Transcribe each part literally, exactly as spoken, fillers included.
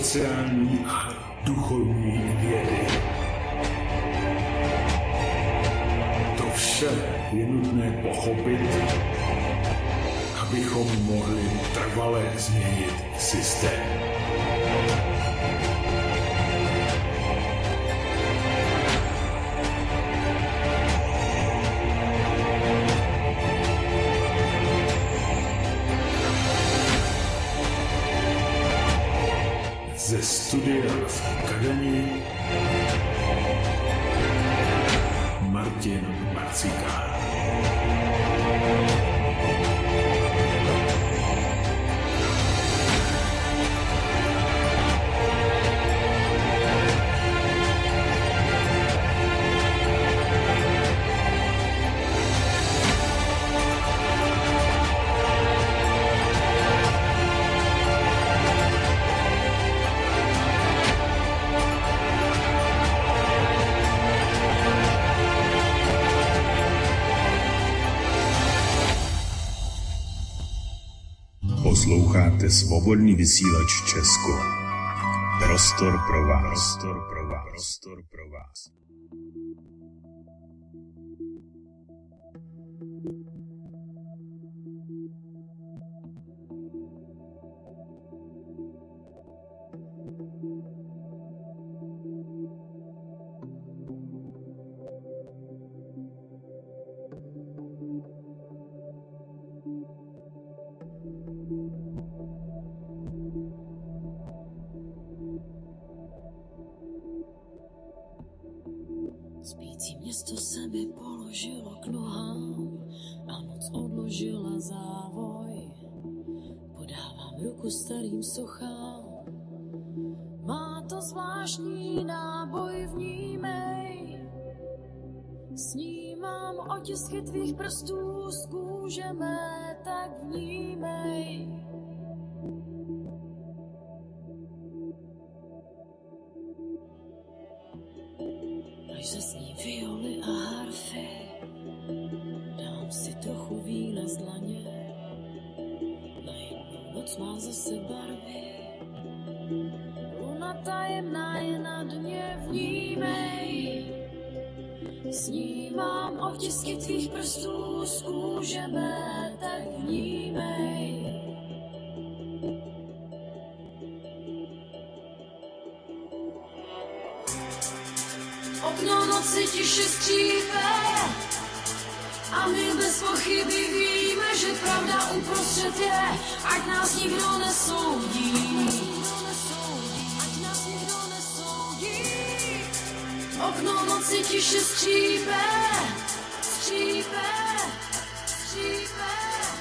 sociální a duchovní vědy. To vše je nutné pochopit, abychom mohli trvale změnit systém. Ze studia v Kadani Martin Marcikán. Posloucháte Svobodný vysílač Česko. Prostor pro vás. Prostor pro vás. Prostor pro vás. Spící město se mi položilo k nohám a noc odložila závoj. Podávám ruku starým sochám, má to zvláštní náboj, vnímej. Snímám otisky tvých prstů z kůže mé, tak vnímej. Až zazní violy a harfy, dám si trochu vína z dlaně. Najednou noc má zase barvy, luna tajemná je na dně, vnímej. Snímám otisky tvých prstů z kůže mé, tak vnímej. Okno noci tiše skřípe a my bez pochyby víme, že pravda uprostřed je, ať nás nikdo nesoudí. Ať nás nikdo nesoudí. Okno noci tiše skřípe, skřípe, skřípe.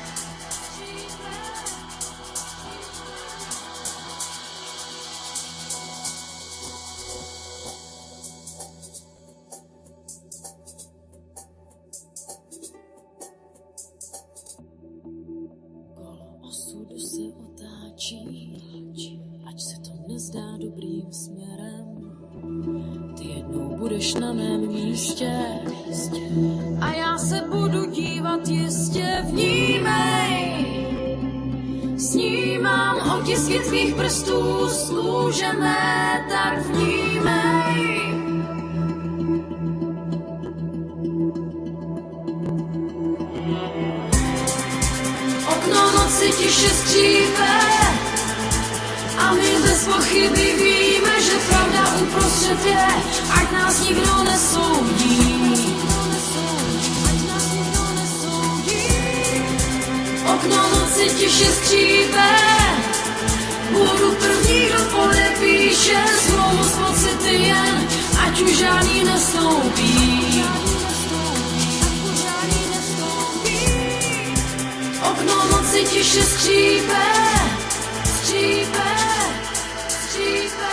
Osudu se otáčí, ať se to nezdá dobrým směrem. Ty jednou budeš na mém místě a já se budu dívat jistě, vnímej. Snímám otisky tvých prstů z kůže mé, tak vnímej. Okno noci tiše skřípe a my bez pochyby víme, že pravda uprostřed je, ať nás nikdo nesoudí. Okno noci tiše skřípe, budu první, kdo podepíše smlouvu s pocity jen, ať už žádný nestoupí. Okno noci tiše skřípe, skřípe, skřípe.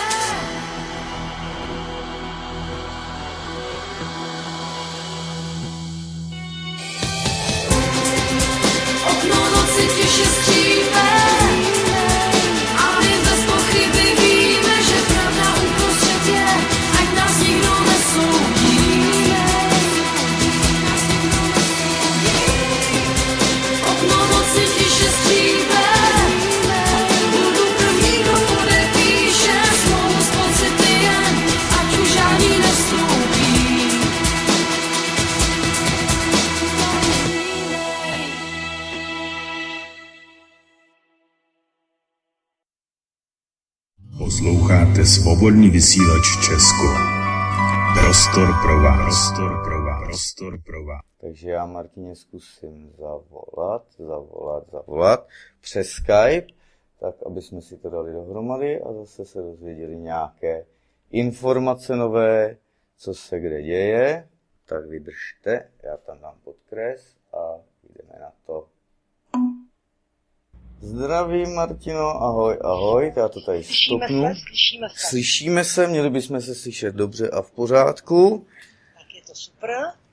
Okno noci tiše skřípe a my bez pochyby víme, že pravda uprostřed je, ať nás nikdo nesoudí. Okno noci tiše skřípe, budu první, kdo podepíše Posloucháte Svobodný vysílač Česko. Prostor pro vás. Prostor pro vás. Prostor pro vás. Takže já Martině zkusím zavolat, zavolat, zavolat přes Skype, tak aby jsme si to dali dohromady a zase se dozvěděli nějaké informace nové, co se kde děje. Tak vydržte, já tam dám podkres a jdeme na to. Zdravím, Martino, ahoj, ahoj, já to tady Slyšíme stopnu. se, slyšíme se. Slyšíme se, měli bychom se slyšet dobře a v pořádku. Tak je to super.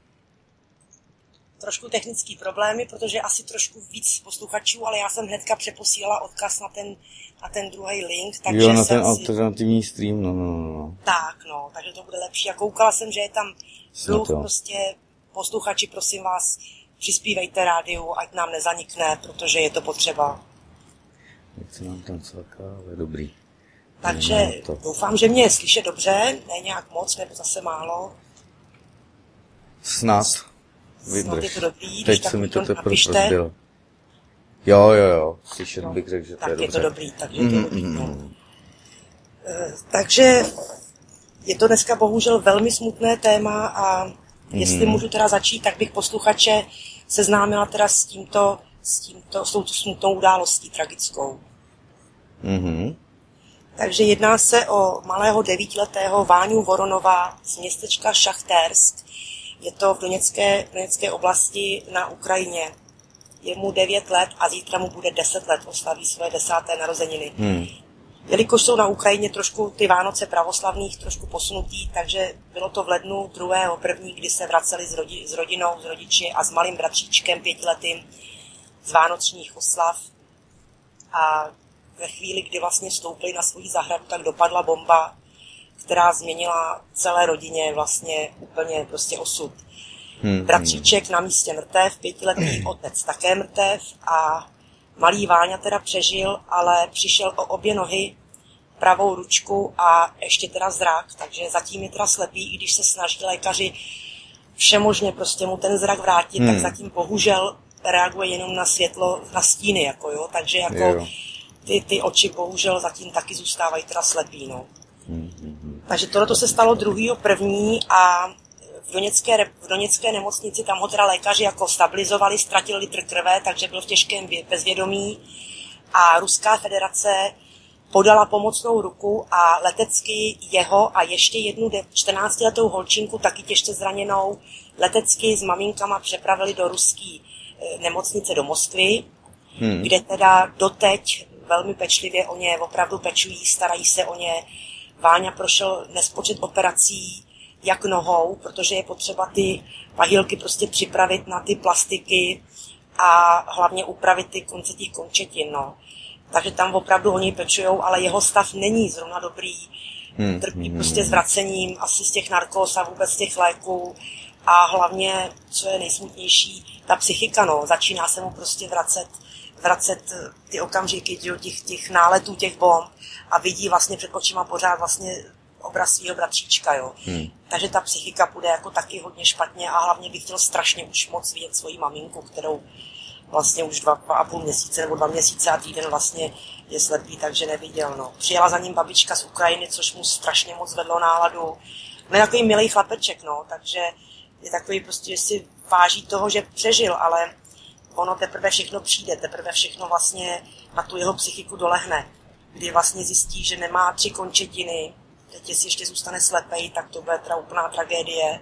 Trošku technický problémy, protože asi trošku víc posluchačů, ale já jsem hnedka přeposílala odkaz na ten, na ten druhý link. Takže Jo, na ten si... alternativní stream, no, no, no. Tak, no, takže to bude lepší. A koukala jsem, že je tam dluh, prostě posluchači, prosím vás, přispívejte rádiu, ať nám nezanikne, protože je to potřeba. Jak se nám tam celká, ale dobrý. Takže doufám, že mě je slyšet dobře, ne nějak moc, nebo zase málo. Snad. Snad je to dobrý, teď se mi to teprve rozbilo. Jo, jo, jo, slyšet no, bych řekl, že to je dobře. Tak je to dobrý, takže mm, to je dobrý. No. Mm. Takže je to dneska bohužel velmi smutné téma a jestli mm. můžu teda začít, tak bych posluchače seznámila teda s tímto, s tímto, s touto smutnou událostí tragickou. Mm-hmm. Takže jedná se o malého devítiletého Váňu Voronova z městečka Šachtersk. Je to v Doněcké, Doněcké oblasti na Ukrajině. Je mu devět let a zítra mu bude deset let, oslaví své desáté narozeniny. Hmm. Jelikož jsou na Ukrajině trošku ty Vánoce pravoslavných trošku posunutý, takže bylo to v lednu druhého první, kdy se vraceli s, rodi, s rodinou, s rodiči a s malým bratříčkem pětiletým z vánočních oslav. A ve chvíli, kdy vlastně vstoupili na svou zahradu, tak dopadla bomba, která změnila celé rodině vlastně úplně prostě osud. Hmm. Bratříček na místě mrtev, pětiletý otec také mrtev a malý Váňa teda přežil, ale přišel o obě nohy, pravou ručku a ještě teda zrak, takže zatím je teda slepý, i když se snaží lékaři všemožně prostě mu ten zrak vrátit, hmm. tak zatím bohužel reaguje jenom na světlo, na stíny, jako jo, takže jako jo. Ty, ty oči bohužel zatím taky zůstávají teda slepý, no. Hmm. Takže tohle se stalo druhého první a v Doněcké, v Doněcké nemocnici tam ho teda lékaři jako stabilizovali, ztratil litr krve, takže byl v těžkém bezvědomí a Ruská federace podala pomocnou ruku a letecky jeho a ještě jednu čtrnáctiletou holčinku, taky těžce zraněnou, letecky s maminkama přepravili do ruské nemocnice do Moskvy, hmm. kde teda doteď velmi pečlivě o ně opravdu pečují, starají se o ně. Váňa prošel nespočet operací, jak nohou, protože je potřeba ty pahýlky prostě připravit na ty plastiky a hlavně upravit ty konce těch končetin, no. Takže tam opravdu o něj pečujou, ale jeho stav není zrovna dobrý. Hmm. Trpí prostě zvracením asi z těch narkóz a vůbec z těch léků a hlavně, co je nejsmutnější, ta psychika, no. Začíná se mu prostě vracet, vracet ty okamžiky těch, těch náletů, těch bomb a vidí vlastně před očima pořád vlastně obraz svýho bratříčka, jo. Hmm. Takže ta psychika půjde jako taky hodně špatně a hlavně bych chtěl strašně už moc vidět svoji maminku, kterou vlastně už dva, dva a půl měsíce nebo dva měsíce a týden vlastně je slepý, takže neviděl, no. Přijela za ním babička z Ukrajiny, což mu strašně moc vedlo náladu. No je takový milý chlapeček, no, takže je takový prostě, že si váží toho, že přežil, ale ono teprve všechno přijde, teprve všechno vlastně na tu jeho psychiku dolehne, kdy vlastně zjistí, že nemá tři končetiny. Teď jestli ještě zůstane slepej, tak to bude teda úplná tragédie.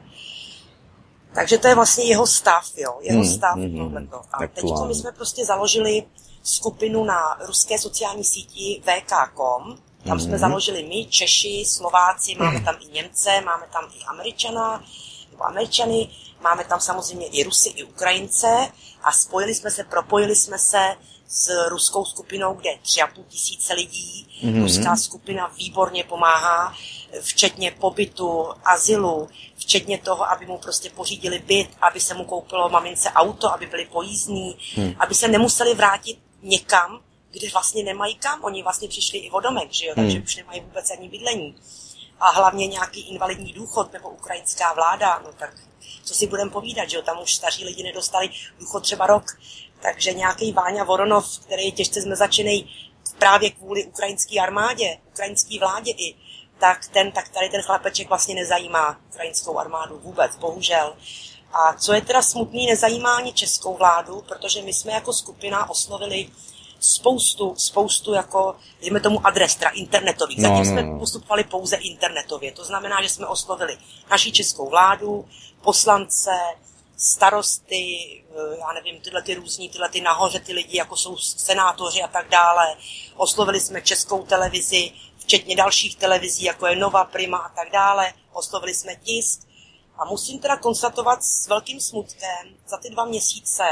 Takže to je vlastně jeho stav, jo, jeho hmm, stav. Hmm, tohleto. A teď my jsme prostě založili skupinu na ruské sociální síti V K tečka com. Tam hmm. jsme založili my, Češi, Slováci, máme tam i Němce, máme tam i Američana, nebo Američany, máme tam samozřejmě i Rusy, i Ukrajince a spojili jsme se, propojili jsme se s ruskou skupinou, kde je tři a půl tisíce lidí. Mm-hmm. Ruská skupina výborně pomáhá, včetně pobytu, azylu, včetně toho, aby mu prostě pořídili byt, aby se mu koupilo mamince auto, aby byli pojízdní, mm. aby se nemuseli vrátit někam, kde vlastně nemají kam. Oni vlastně přišli i o domek, že jo? Mm. Takže už nemají vůbec ani bydlení. A hlavně nějaký invalidní důchod nebo ukrajinská vláda, no tak co si budeme povídat, že jo? Tam už staří lidi nedostali důchod třeba rok. Takže nějaký Váňa Voronov, který je těžce zmrzačený, právě kvůli ukrajinské armádě, ukrajinské vládě i, tak, ten, tak tady ten chlapeček vlastně nezajímá ukrajinskou armádu vůbec, bohužel. A co je teda smutný, nezajímá ani českou vládu, protože my jsme jako skupina oslovili spoustu, spoustu jako, jdeme tomu adres, teda internetových. Zatím no, no, no. jsme postupovali pouze internetově. To znamená, že jsme oslovili naši českou vládu, poslance, starosty, já nevím, tyhle ty různí, tyhle ty nahoře ty lidi, jako jsou senátoři a tak dále. Oslovili jsme českou televizi, včetně dalších televizí, jako je Nova, Prima a tak dále. Oslovili jsme tisk. A musím teda konstatovat s velkým smutkem, za ty dva měsíce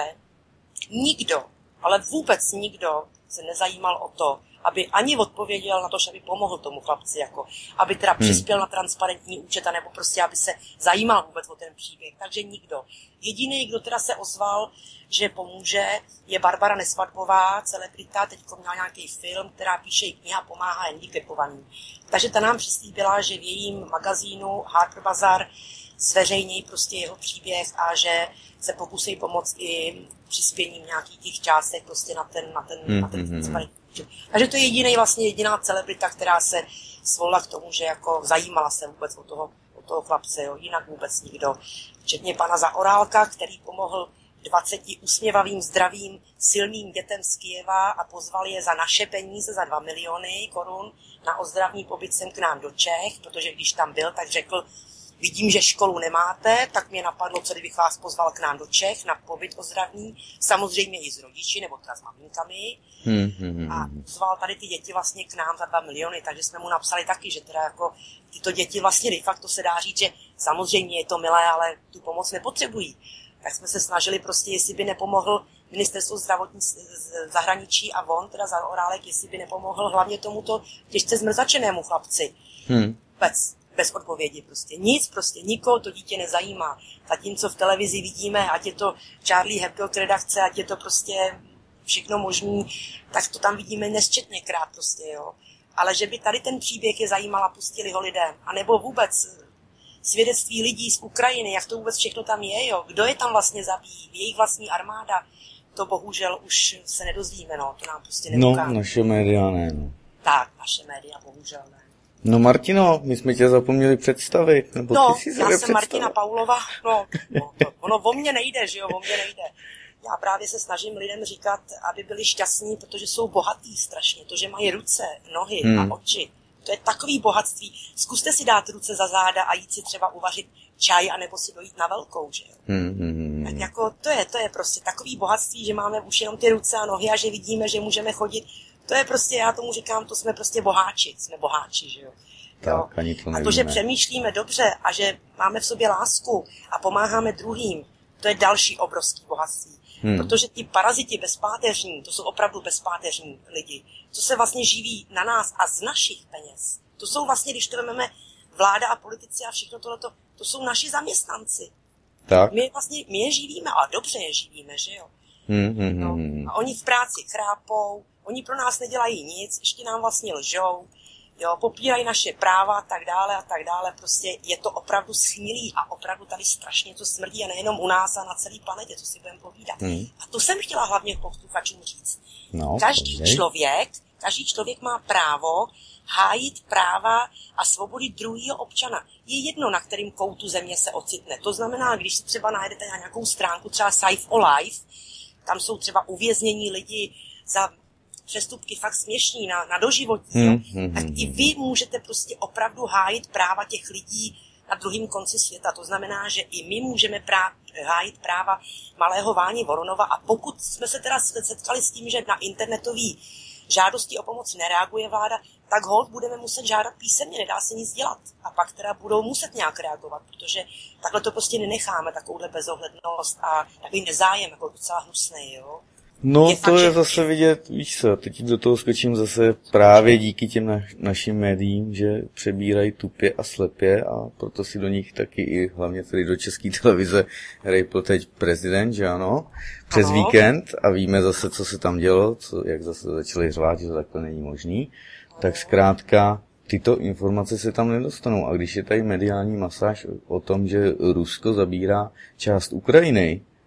nikdo, ale vůbec nikdo se nezajímal o to, aby ani odpověděl na to, že aby pomohl tomu chlapci, jako, aby teda hmm. přispěl na transparentní účet, nebo prostě, aby se zajímal vůbec o ten příběh. Takže nikdo. Jediný, kdo teda se ozval, že pomůže, je Barbara Nesvadbová, celebrita, teďko měla nějaký film, která píše i kniha Pomáhá handicapovaným. Takže ta nám přislíbila, že v jejím magazínu Harper Bazaar zveřejnějí prostě jeho příběh a že se pokusí pomoct i přispěním nějakých těch částek prostě na ten, na ten, mm, na ten mm, Takže to je jediný, vlastně jediná celebrita, která se svolila k tomu, že jako zajímala se vůbec o toho, o toho chlapce, jo. Jinak vůbec nikdo. Včetně pana Zaorálka, který pomohl dvaceti usměvavým, zdravým, silným dětem z Kyjeva a pozval je za naše peníze, za dva miliony korun na ozdravný pobyt sem k nám do Čech, protože když tam byl, tak řekl, vidím, že školu nemáte, tak mě napadlo, co kdybych vás pozval k nám do Čech na pobyt ozdravný, samozřejmě i s rodiči, nebo teda s maminkami. Hmm, hmm, a pozval tady ty děti vlastně k nám za dva miliony, takže jsme mu napsali taky, že teda jako tyto děti vlastně de facto se dá říct, že samozřejmě je to milé, ale tu pomoc nepotřebují. Tak jsme se snažili prostě, jestli by nepomohl ministerstvo zdravotnictví zahraničí a on, teda Zaorálek, jestli by nepomohl hlavně tomuto těžce zmrzačenému chlapci. Hmm. Bez. Bez odpovědi prostě. Nic, prostě nikoho to dítě nezajímá. Zatímco v televizi vidíme, ať je to Charlie Hebdo redakce, ať je to prostě všechno možný, tak to tam vidíme nesčetněkrát prostě, jo. Ale že by tady ten příběh je zajímal a pustili ho lidem, anebo vůbec svědectví lidí z Ukrajiny, jak to vůbec všechno tam je, jo. Kdo je tam vlastně zabíjí, jejich vlastní armáda, to bohužel už se nedozvíme, no, to nám prostě neukáže. No, naše média ne, no. Tak, naše média bohužel ne. No Martino, my jsme tě zapomněli představit, nebo no, ty si já jsem Martina Paulova, no, no to, ono o mně nejde, že jo, o mně nejde. Já právě se snažím lidem říkat, aby byli šťastní, protože jsou bohatý strašně, to, že mají ruce, nohy hmm. a oči, to je takový bohatství. Zkuste si dát ruce za záda a jít si třeba uvařit čaj, anebo si dojít na velkou, že jo. Hmm, hmm, tak jako to je, to je prostě takový bohatství, že máme už jenom ty ruce a nohy a že vidíme, že můžeme chodit. To je prostě, já tomu říkám, to jsme prostě boháči, jsme boháči, že jo. Tak, ani to a to, že přemýšlíme dobře a že máme v sobě lásku a pomáháme druhým, to je další obrovský bohatství. Hmm. Protože ti paraziti bezpáteřní, to jsou opravdu bezpáteřní lidi, co se vlastně živí na nás a z našich peněz. To jsou vlastně, když to vezmeme vláda a politici a všechno tohleto, to jsou naši zaměstnanci. Tak. My, vlastně, my je živíme, ale dobře je živíme, že jo. Hmm, hmm, no. A oni v práci chrápou, oni pro nás nedělají nic, ještě nám vlastně lžou, jo, popírají naše práva a tak dále a tak dále, prostě je to opravdu schnilý a opravdu tady strašně to smrdí a nejenom u nás a na celé planetě, co si budeme povídat. Hmm. A to jsem chtěla hlavně posluchačům říct. No, každý okay. člověk, každý člověk má právo hájit práva a svobody druhého občana. Je jedno, na kterým koutu země se ocitne. To znamená, když si třeba najdete na nějakou stránku, třeba Save o Life, tam jsou třeba uvěznění lidi za přestupky fakt směšní na, na doživotí, hmm, hmm, tak i vy můžete prostě opravdu hájit práva těch lidí na druhém konci světa. To znamená, že i my můžeme prá- hájit práva malého Váni Voronova a pokud jsme se teda setkali s tím, že na internetový žádosti o pomoc nereaguje vláda, tak holt budeme muset žádat písemně, nedá se nic dělat. A pak teda budou muset nějak reagovat, protože takhle to prostě nenecháme, takovouhle bezohlednost a takový nezájem, jako docela hnusnej, jo. No je to fakt, je že... zase vidět, víš co, teď do toho skočím zase právě díky těm na, našim médiím, že přebírají tupě a slepě a proto si do nich taky i hlavně tedy do České televize rejpl teď prezident, že ano, přes ano. víkend a víme zase, co se tam dělo, co, jak zase začali řvát, že to takhle není možný, ano. tak zkrátka tyto informace se tam nedostanou a když je tady mediální masáž o tom, že Rusko zabírá část Ukrajiny,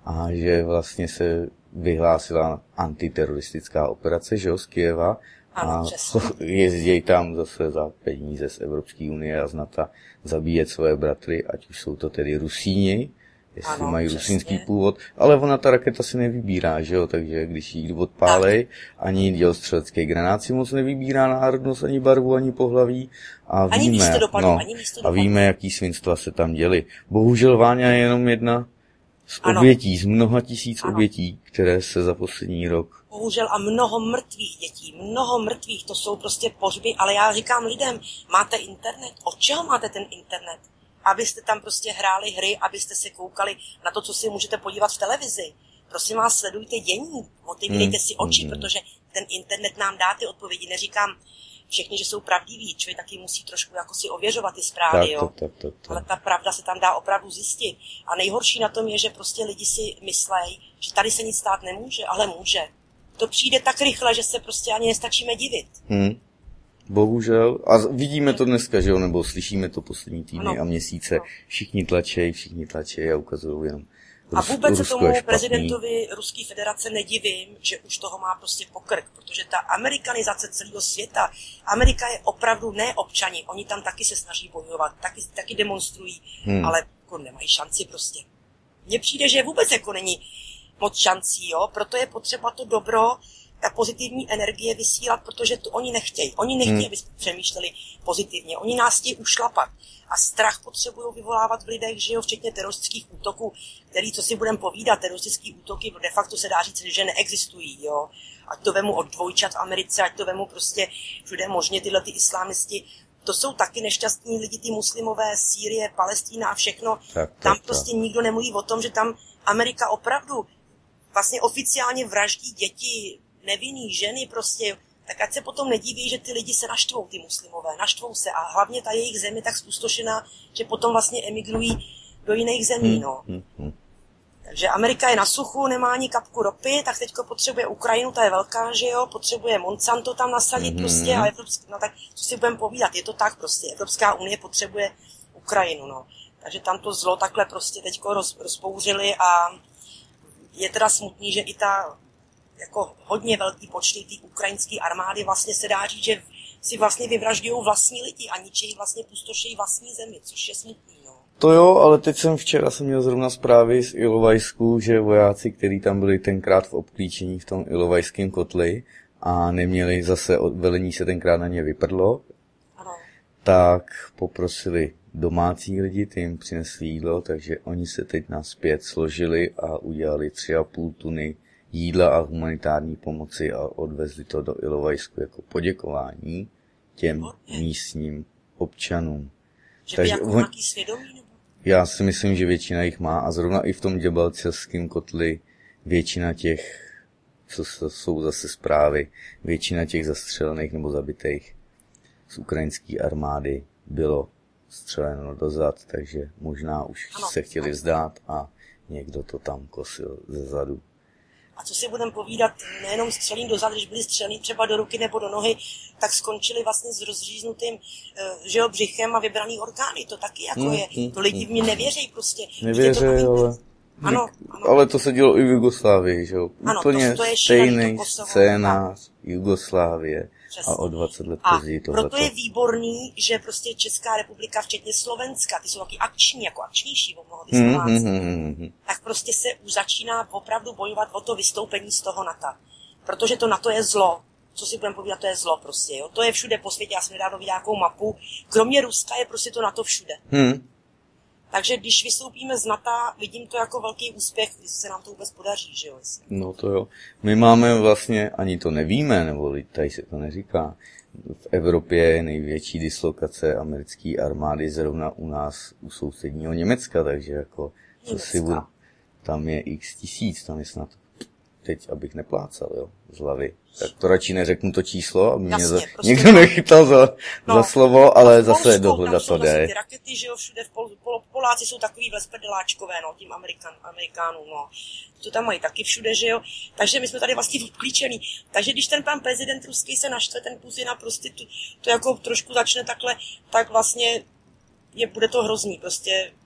a že vlastně se vyhlásila antiteroristická operace, že jo, z Kyjeva. Ano, a jezdí tam zase za peníze z Evropské unie a z NATO zabíjet svoje bratry, ať už jsou to tedy Rusíni, jestli ano, mají přesně. Rusínský původ, ale ona ta raketa si nevybírá, že jo, takže když jí odpálej, ani dělostřelecký granát si moc nevybírá národnost, ani barvu, ani pohlaví a ani víme, místo dopadu, no, ani místo a dopadu. víme, jaký svinstva se tam děly. Bohužel Váňa je jenom jedna z ano. obětí, z mnoha tisíc ano. obětí, které se za poslední rok. Bohužel a mnoho mrtvých dětí, mnoho mrtvých, to jsou prostě pohřby, ale já říkám lidem, máte internet, od čeho máte ten internet? Abyste tam prostě hráli hry, abyste se koukali na to, co si můžete podívat v televizi. Prosím vás, sledujte dění, otevírejte si oči, hmm. protože ten internet nám dá ty odpovědi. Neříkám všechny, že jsou pravdiví, člověk taky musí trošku jako si ověřovat ty zprávy, tak, jo. Tak, tak, tak, tak. Ale ta pravda se tam dá opravdu zjistit. A nejhorší na tom je, že prostě lidi si myslej, že tady se nic stát nemůže, ale může. To přijde tak rychle, že se prostě ani nestačíme divit. Hmm. Bohužel. A vidíme to dneska, že jo, nebo slyšíme to poslední týdny ano. a měsíce. Všichni tlačej, všichni tlačej a ukazují jenom A vůbec se tomu prezidentovi Ruské federace nedivím, že už toho má prostě pokrk, protože ta amerikanizace celého světa, Amerika je opravdu ne občani, oni tam taky se snaží bojovat, taky, taky demonstrují, hmm. ale jako nemají šanci prostě. Mně přijde, že vůbec jako není moc šancí, jo, proto je potřeba to dobro a pozitivní energie vysílat, protože to oni nechtějí. Oni nechtějí, hmm. aby jsme přemýšleli pozitivně. Oni nás chtějí ušlapat. A strach potřebují vyvolávat v lidech, že jo, včetně teroristických útoků, který, co si budeme povídat, teroristický útoky de facto se dá říct, že neexistují, jo. Ať to vemu od dvojčat v Americe, ať to vemu prostě všude možně tyhle ty islámisti. To jsou taky nešťastní lidi, ty muslimové, Sýrie, Palestína a všechno. Tak, tak, tam prostě tak. Nikdo nemluví o tom, že tam Amerika opravdu vlastně oficiálně vraždí děti, nevinný ženy prostě, tak ať se potom nediví, že ty lidi se naštvou, ty muslimové, naštvou se a hlavně ta jejich země tak zpustošená, že potom vlastně emigrují do jiných zemí, no. Hmm, hmm. Takže Amerika je na suchu, nemá ani kapku ropy, tak teďko potřebuje Ukrajinu, ta je velká, že jo, potřebuje Monsanto tam nasadit hmm. prostě a Evropská, no tak co si budeme povídat, je to tak prostě, Evropská unie potřebuje Ukrajinu, no. Takže tam to zlo takhle prostě teďko roz, rozpouřili a je teda smutný, že i ta jako hodně velký počty té ukrajinské armády vlastně se dá říct, že si vlastně vyvražďují vlastní lidi a ničejí vlastně pustošejí vlastní zemi, což je smutný, no. To jo, ale teď jsem včera jsem měl zrovna zprávy z Ilovajsku, že vojáci, kteří tam byli tenkrát v obklíčení v tom ilovajském kotli a neměli zase velení se tenkrát na ně vyprdlo, ano. Tak poprosili domácí lidi, ty jim přinesli jídlo, takže oni se teď naspět složili a udělali tři a půl tuny jídla a humanitární pomoci a odvezli to do Ilovajsku jako poděkování těm místním občanům. Že by jako nějaký svědomí? Nebo? Já si myslím, že většina jich má a zrovna i v tom děbalcelském kotli většina těch, co jsou zase zprávy, většina těch zastřelených nebo zabitých z ukrajinské armády bylo střeleno dozad, takže možná už ano, se chtěli vzdát a někdo to tam kosil ze zadu. A co si budeme povídat, nejenom střelím dozad, když byli střelení třeba do ruky nebo do nohy, tak skončili vlastně s rozříznutým že jo, břichem a vybraný orgány. To taky jako mm, je. Mm, to lidi v mě nevěří prostě. Nevěří, to ale... Ano, ano. Ale to se dělo i v Jugoslávii, že jo? Ano, úplně to, to je stejný scénář Jugoslávie. Přesně. A o dvacet let později to. Proto je výborný, že prostě Česká republika, včetně Slovenska, ty jsou taky akční, jako akčnější o mnoho ty Slováci, mm, mm, mm, tak prostě se už začíná opravdu bojovat o to vystoupení z toho NATO. Protože to NATO je zlo. Co si budeme povídat, to je zlo prostě, jo. To je všude po světě, já jsem nedávno viděl nějakou mapu. Kromě Ruska je prostě to NATO všude. Mm. Takže když vystoupíme z NATO, vidím to jako velký úspěch, když se nám to vůbec podaří, že jo? No to jo. My máme vlastně, ani to nevíme, nebo tady se to neříká, v Evropě je největší dislokace americké armády zrovna u nás, u sousedního Německa, takže jako, co si budu, tam je x tisíc, tam je snad, teď abych neplácal, jo, z hlavy. Tak to radši neřeknu to číslo, aby Jasně, mě za, prostě někdo nechytal za, no, za slovo, ale Polsku, zase dohledat to jde. Ty rakety, že jo, všude v Pol, Pol, Poláci jsou takový vespedeláčkové, no, tím Amerikan, Amerikánům, no. To tam mají taky všude, že jo. Takže my jsme tady vlastně obklíčení. Takže když ten pan prezident ruský se naštve, ten Putin a prostě to, to jako trošku začne takhle, tak vlastně je, bude to hrozný, prostě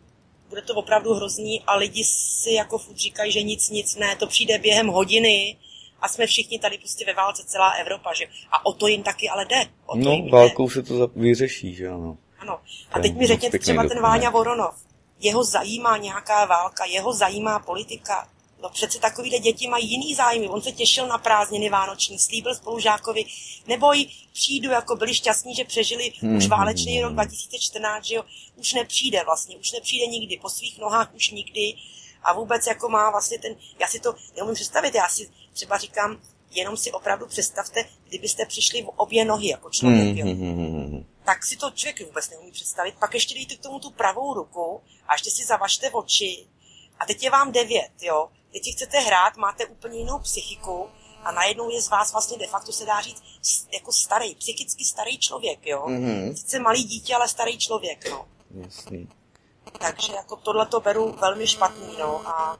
bude to opravdu hrozný a lidi si jako furt říkají, že nic, nic ne, to přijde během hodiny a jsme všichni tady prostě ve válce, celá Evropa, že? A o to jim taky ale jde. O to no, jim válkou jde. se to vyřeší, že ano. Ano. A teď mi řekněte třeba ten Váňa Voronov. Jeho zajímá nějaká válka, jeho zajímá politika. No přece takovýhle děti mají jiný zájmy. On se těšil na prázdniny vánoční, slíbil spolužákovi, neboj, přijdu, jako byli šťastní, že přežili hmm. už válečný rok dva tisíce čtrnáct, že jo, už nepřijde vlastně, už nepřijde nikdy, po svých nohách už nikdy a vůbec jako má vlastně ten, já si to neumím představit, já si třeba říkám, jenom si opravdu představte, kdybyste přišli v obě nohy jako člověk, jo. Tak si to člověk vůbec neumí představit, pak ještě dejte k tomu tu pravou ruku a ještě si zavažte oči a teď je vám devět, jo. Teď si chcete hrát, máte úplně jinou psychiku a najednou je z vás vlastně de facto se dá říct jako starý, psychicky starý člověk, jo. Mm-hmm. Sice malý dítě, ale starý člověk, no. Jasný. Takže jako tohle to beru velmi špatný, no. A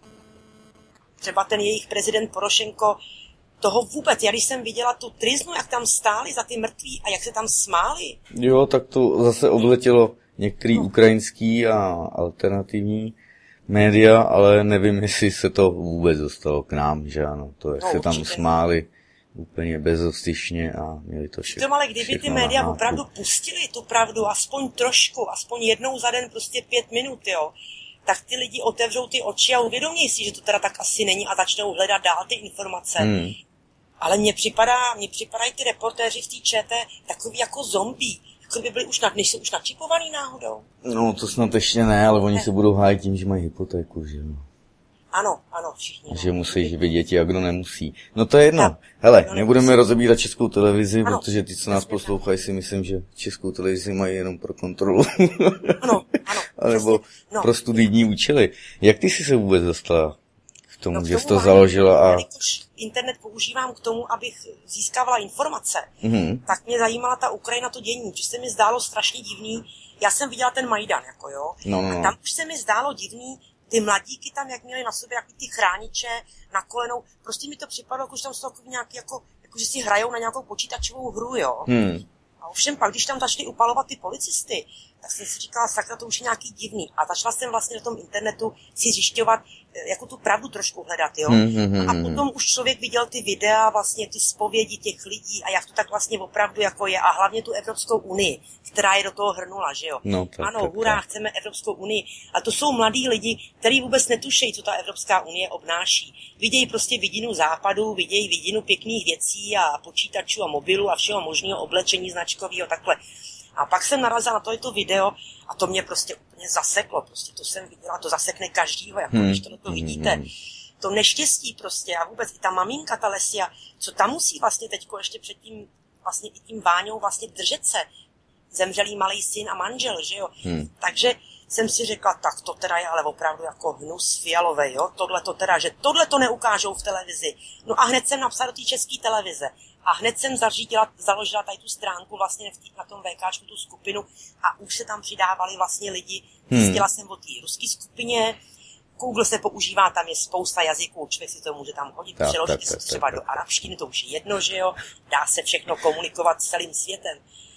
třeba ten jejich prezident Porošenko, toho vůbec, já když jsem viděla tu triznu, jak tam stáli za ty mrtví a jak se tam smáli. Jo, tak to zase obletělo některý no. ukrajinský a alternativní média, ale nevím, jestli se to vůbec dostalo k nám, že ano, to jak no, se tam smáli úplně bezostyšně a měli to všechno. Ale kdyby ty média opravdu pustili tu pravdu, aspoň trošku, aspoň jednou za den, prostě pět minut, jo, tak ty lidi otevřou ty oči a uvědomí si, že to teda tak asi není a začnou hledat dál ty informace. Hmm. Ale mně připadá, mně připadají ty reportéři v té ČT takový jako zombie. Jako by byli už, nad, než jsou už načipovaný náhodou. No, to snad ještě ne, ale oni ne. se budou hájit tím, že mají hypotéku, že jo. Ano, ano, všichni. Že musí živit děti a kdo nemusí. No to je jedno. Ja, hele, nebudeme nemusí. rozebírat Českou televizi, ano, protože ty, co nás poslouchají, si myslím, že Českou televizi mají jenom pro kontrolu. Ano, ano. Nebo no. pro studijní účely. Jak ty jsi se vůbec dostala k tomu, no, k tomu že jsi to založila? A... Jelikož internet používám k tomu, abych získávala informace, mm-hmm. tak mě zajímala ta Ukrajina, to dění, že se mi zdálo strašně divný. Já jsem viděla ten Majdan, jako jo. No, no, no. A tam už se mi zdálo divný, ty mladíky tam, jak měli na sobě, jak ty chrániče na kolenou, prostě mi to připadlo, jako, že tam jsou takový nějaký, jako, jako, že si hrajou na nějakou počítačovou hru, jo. Hmm. A ovšem pak, když tam začali upalovat ty policisty, tak jsem si říkala, sakra, to už je nějaký divný. A začala jsem vlastně na tom internetu si zjišťovat, jako tu pravdu trošku hledat, jo. Mm-hmm. A potom už člověk viděl ty videa, vlastně ty zpovědi těch lidí a jak to tak vlastně opravdu jako je. A hlavně tu Evropskou unii, která je do toho hrnula, že jo. No, tak, ano, tak, hurá, tak. chceme Evropskou unii. A to jsou mladí lidi, kteří vůbec netušejí, co ta Evropská unie obnáší. Vidějí prostě vidinu západu, vidějí vidinu pěkných věcí a počítačů a mobilů a všeho možného oblečení značkového, takhle. A pak jsem narazila na to, je to video a to mě prostě úplně zaseklo. Prostě to jsem viděla, to zasekne každýho, jako hmm. když to, to vidíte. Hmm. To neštěstí prostě a vůbec i ta maminka, ta Lesia, co tam musí vlastně teďko ještě před tím, vlastně i tím Váňou vlastně držet se. Zemřelý malý syn a manžel, že jo. Hmm. Takže jsem si řekla, tak to teda je ale opravdu jako hnus fialovej, jo. Tohle to teda, že tohle to neukážou v televizi. No a hned jsem napsala do té české televize. A hned jsem zařídila, založila tady tu stránku vlastně na tom VKčku, tu skupinu a už se tam přidávali vlastně lidi. Zjistila hmm. jsem o té ruské skupině, Google se používá, tam je spousta jazyků, člověk si to může tam hodit, tak, přeložit tak, tak, třeba tak, do arabštiny, to už je jedno, že jo, dá se všechno komunikovat s celým světem.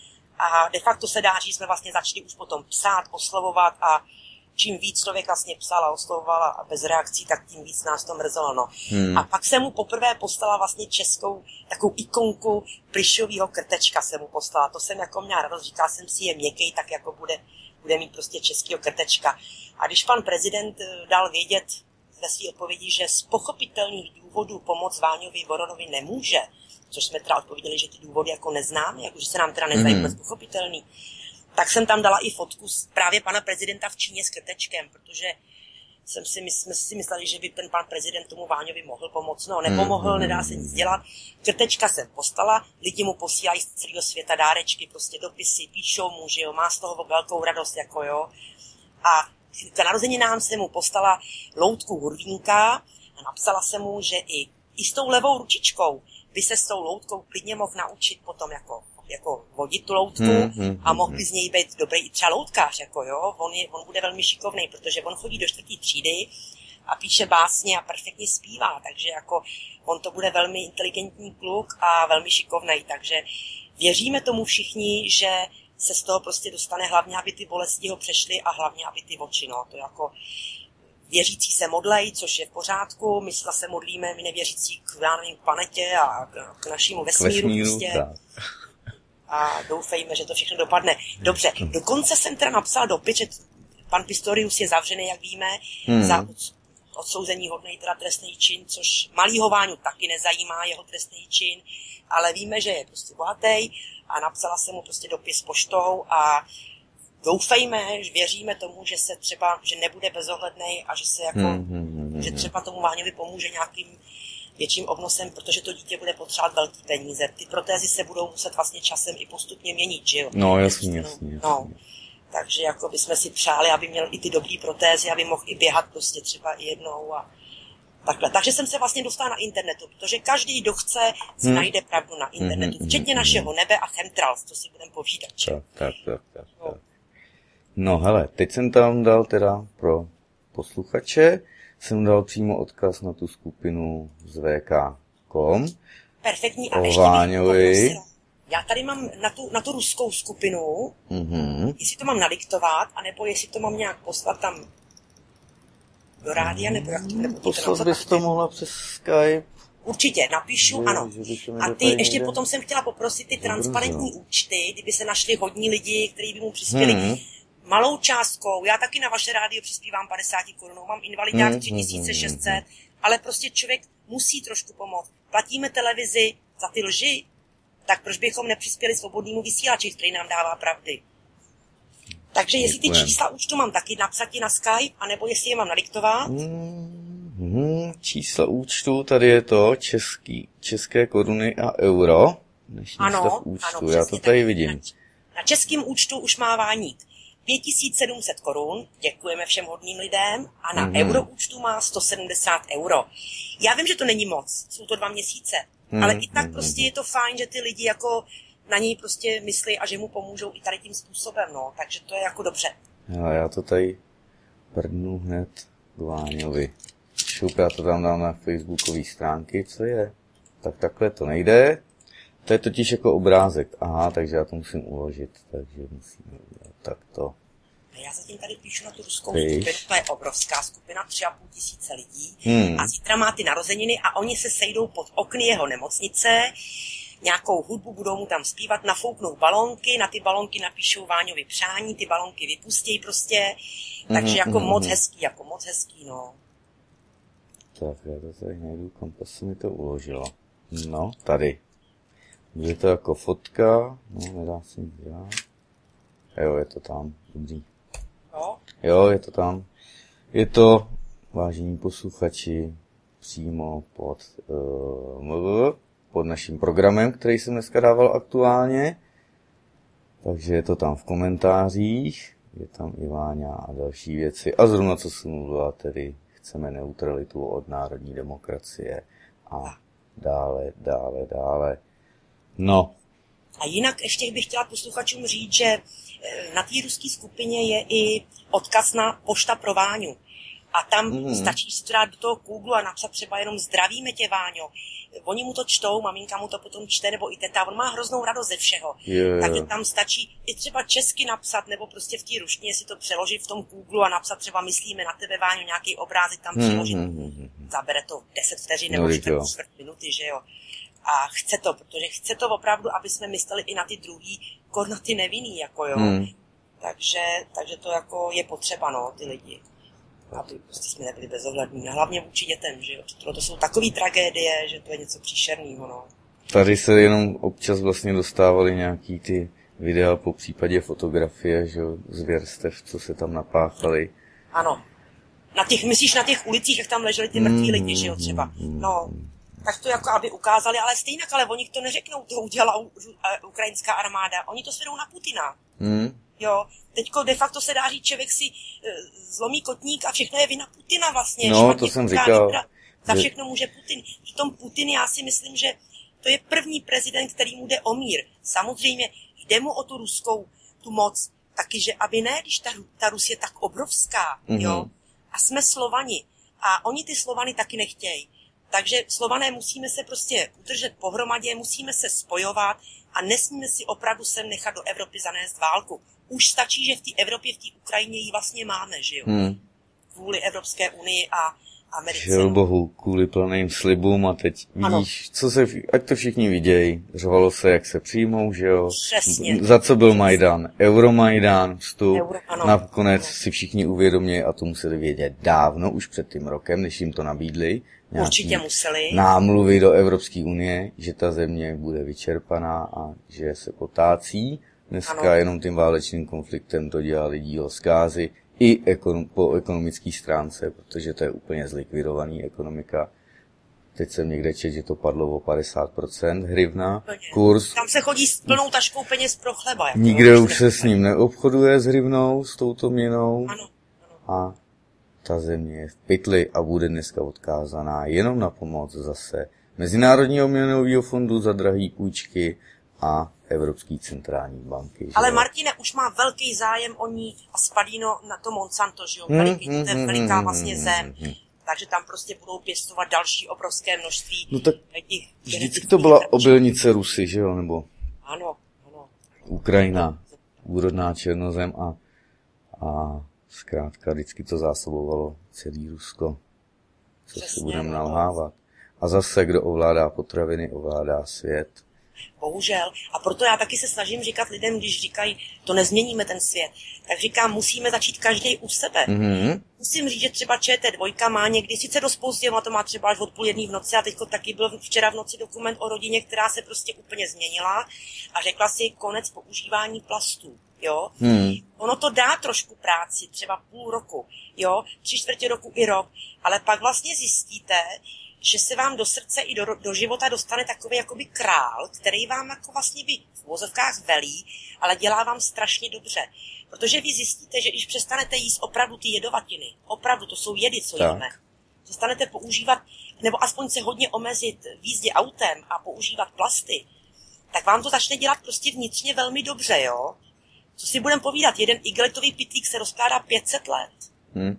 A de facto se dá říct, jsme vlastně začali už potom psát, oslovovat a čím víc člověk vlastně psala, oslovovala a bez reakcí, tak tím víc nás to mrzelo, no. Hmm. A pak jsem mu poprvé poslala vlastně českou takovou ikonku plyšovýho krtečka jsem mu poslala. To jsem jako měla radost, říkala jsem si, je měkkej, tak jako bude, bude mít prostě českýho krtečka. A když pan prezident dal vědět ve své odpovědi, že z pochopitelných důvodů pomoc Váňovi Voronovi nemůže, což jsme teda odpověděli, že ty důvody jako neznáme, jako že se nám teda nezdají vůbec hmm. pochopitelný, tak jsem tam dala i fotku z právě pana prezidenta v Číně s krtečkem, protože jsem si, my jsme si mysleli, že by ten pan prezident tomu Váňovi mohl pomoct. No, nepomohl, nedá se nic dělat. Krtečka jsem postala, lidi mu posílají z celého světa dárečky, prostě dopisy, píšou mu, že jo, má z toho velkou radost, jako jo. A k narozeninám jsem mu postala loutku hurvínka a napsala jsem mu, že i, i s tou levou ručičkou by se s tou loutkou klidně mohl naučit potom jako jako vodit tu loutku hmm, hmm, a mohl by z něj být dobrý i třeba loutkář, jako jo, on, je, on bude velmi šikovný, protože on chodí do čtvrtý třídy a píše básně a perfektně zpívá, takže jako on to bude velmi inteligentní kluk a velmi šikovný, takže věříme tomu všichni, že se z toho prostě dostane, hlavně, aby ty bolesti ho přešly a hlavně, aby ty oči, no, to jako věřící se modlej, což je v pořádku, my se zase modlíme, my nevěřící k, já nevím, k planetě a k, k našemu vesmíru, vesmíru prostě. tak. A doufejme, že to všechno dopadne. Dobře, dokonce jsem teda napsal dopis, že pan Pistorius je zavřený, jak víme, hmm. za odsouzení hodnej teda trestný čin, což malýho Váňu taky nezajímá jeho trestný čin, ale víme, že je prostě bohatý a napsala jsem mu prostě dopis poštou a doufejme, že věříme tomu, že se třeba, že nebude bezohlednej a že se jako, hmm, hmm, hmm, že třeba tomu Váňovi pomůže nějakým větším obnosem, protože to dítě bude potřebovat velký peníze. Ty protézy se budou muset vlastně časem i postupně měnit, že jo? No jasně, jasně. No, takže jako bychom si přáli, aby měl i ty dobrý protézy, aby mohl i běhat prostě třeba i jednou a takhle. Takže jsem se vlastně dostala na internetu, protože každý, kdo chce, si hmm. najde pravdu na internetu, hmm. včetně našeho nebe a chemtrails, to si budeme povídat. Tak, tak, tak, tak, no. tak. No hele, teď jsem tam dal teda pro posluchače, jsem dal přímo odkaz na tu skupinu z V K tečka com. Perfektní. A o ještě Váňovi. Já tady mám na tu, na tu ruskou skupinu, Mm-hmm. jestli to mám nadiktovat, anebo jestli to mám nějak poslat tam do rádia, nebo jak to, nebo poslat bys to mohla přes Skype. Určitě, napíšu, že, ano. Že a ty ještě někde... potom jsem chtěla poprosit ty transparentní Dobře. účty, kdyby se našli hodní lidi, kteří by mu přispěli hmm. malou částkou. Já taky na vaše rádio přispívám padesát korun, mám invalidák tři tisíce šest set, hmm. ale prostě člověk musí trošku pomoct. Platíme televizi za ty lži, tak proč bychom nepřispěli svobodnému vysílači, který nám dává pravdy. Takže jestli ty čísla účtu mám taky napsat na Skype, anebo jestli je mám nadiktovat. Mm-hmm. Čísla účtu, tady je to český, české koruny a euro. Dnešní ano, stav účtu, ano, já to tady tak, vidím. Na, na českém účtu už má Váník pět tisíc sedm set korun, děkujeme všem hodným lidem, a na mm-hmm. euro účtu má sto sedmdesát euro. Já vím, že to není moc, jsou to dva měsíce, mm-hmm. ale i tak prostě je to fajn, že ty lidi jako na něj prostě myslí a že mu pomůžou i tady tím způsobem, no, takže to je jako dobře. Já, já to tady prdnu hned k Váňovi. Šup, já to tam dám na facebookové stránky, co je? Tak takhle to nejde. To je totiž jako obrázek. Aha, takže já to musím uložit, takže musíme udělat takto. Já zatím tady píšu na tu ruskou Píš. skupinu, to je obrovská skupina, tři a půl tisíce lidí. Hmm. A zítra má ty narozeniny a oni se sejdou pod okny jeho nemocnice, nějakou hudbu budou mu tam zpívat, nafouknou balonky, na ty balonky napíšou Váňovi přání, ty balonky vypustějí prostě, takže mm, jako mm, moc mm. hezký, jako moc hezký, no. Tak, já to tady najdu, kam se mi to uložilo. No, tady. Je to jako fotka, no, nedá se nic dělat. Jo, je to tam, dobrý. Jo? Jo, je to tam. Je to, vážení posluchači, přímo pod, uh, pod naším programem, který jsem dneska dával aktuálně. Takže je to tam v komentářích, je tam i Váňa a další věci. A zrovna co jsem mluvila, tedy chceme neutralitu od národní demokracie a dále, dále, dále. No. A jinak ještě bych chtěla posluchačům říct, že na té ruské skupině je i odkaz na Pošta pro Váňu. A tam mm. stačí si to dát do toho Google a napsat třeba jenom zdravíme tě, Váňo. Oni mu to čtou, maminka mu to potom čte, nebo i teta, on má hroznou radost ze všeho. Yeah. Takže tam stačí i třeba česky napsat, nebo prostě v té ruštině si to přeložit v tom Google a napsat třeba myslíme na tebe, Váňo, nějaký obrázek tam přeložit. Mm. Zabere to deset vteřin nebo čtvrt minuty, že jo. A chce to, protože chce to opravdu, aby jsme mysleli i na ty druhý, kor na ty nevinný, jako jo. Mm. Takže, takže to jako je potřeba, no, ty lidi. Aby prostě jsme nebyli bezohlední. A hlavně vůči dětem, že jo. To, to jsou takové tragédie, že to je něco příšerného, no. Tady se jenom občas vlastně dostávaly nějaký ty videa, po případě fotografie, že jo, zvěrstev, co se tam napáchali. Ano. Na těch, myslíš na těch ulicích, jak tam leželi ty mrtví mm, lidi, že jo, třeba. No, tak to jako aby ukázali, ale stejně, ale oni to neřeknou, to udělala u, u, ukrajinská armáda. Oni to svedou na Putina. Mm. Jo, teďko de facto se dá říct, člověk si e, zlomí kotník a všechno je vina Putina vlastně. No, špatně, to jsem říkal. Pra, za všechno může Putin. Přitom Putin, já si myslím, že to je první prezident, který mu jde o mír. Samozřejmě jde mu o tu ruskou, tu moc, taky, že aby ne, když ta, ta Rus je tak obrovská, mm-hmm. jo, a jsme Slovani a oni ty Slovany taky nechtějí. Takže Slované musíme se prostě udržet pohromadě, musíme se spojovat a nesmíme si opravdu sem nechat do Evropy zanést válku. Už stačí, že v té Evropě, v té Ukrajině ji vlastně máme, že jo? Hmm. Kvůli Evropské unii a Americe. Žel bohu, kvůli plným slibům a teď vidíš, ano. co se, ať to všichni vidějí, řvalo se, jak se přijmou, že jo? Přesně. Za co byl Majdan? Euromajdan, vstup, Euro, ano. nakonec ano. si všichni uvědomili a to museli vědět dávno, už před tím rokem, než jim to nabídli. Určitě museli. Námluvy do Evropské unie, že ta země bude vyčerpaná a že se potácí. Dneska ano. jenom tím válečným konfliktem to dělali dílo zkázy i ekon- po ekonomické stránce, protože to je úplně zlikvidovaný ekonomika. Teď jsem někde četl, že to padlo o padesát procent hryvna. Kurz. Tam se chodí s plnou taškou peněz pro chleba. Jako nikde už se s ním neobchoduje s hryvnou, s touto měnou. Ano. ano. A ta země je v pytli a bude dneska odkázaná jenom na pomoc zase Mezinárodního měnového fondu za drahý půjčky a Evropské centrální banky. Ale jo? Martine už má velký zájem o ní a Spadino na to Monsanto, že jo? Veliký, to je veliká vlastně zem. Takže tam prostě budou pěstovat další obrovské množství. No tak těch, vždycky to byla obilnice Rusy, že jo? Nebo ano, ano. Ukrajina, úrodná černozem a, a zkrátka vždycky to zásobovalo celý Rusko. Co si budeme nalhávat. A zase, kdo ovládá potraviny, ovládá svět. Bohužel. A proto já taky se snažím říkat lidem, když říkají, to nezměníme ten svět, tak říkám, musíme začít každý u sebe. Mm-hmm. Musím říct, že třeba Č T dva má někdy, sice dost pozdě, ona to má třeba až od půl jedný v noci a teďko taky byl včera v noci dokument o rodině, která se prostě úplně změnila a řekla si konec používání plastů. Jo? Hmm. Ono to dá trošku práci, třeba půl roku, jo, tři čtvrtě roku i rok, ale pak vlastně zjistíte, že se vám do srdce i do, do života dostane takový jakoby král, který vám jako vlastně by v uvozovkách velí, ale dělá vám strašně dobře. Protože vy zjistíte, že když přestanete jíst opravdu ty jedovatiny, opravdu to jsou jedy, co jíme, přestanete používat, nebo aspoň se hodně omezit v jízdě autem a používat plasty, tak vám to začne dělat prostě vnitřně velmi dobře, jo. Co si budeme povídat, jeden igelitový pytlík se rozkládá pět set let. Hmm.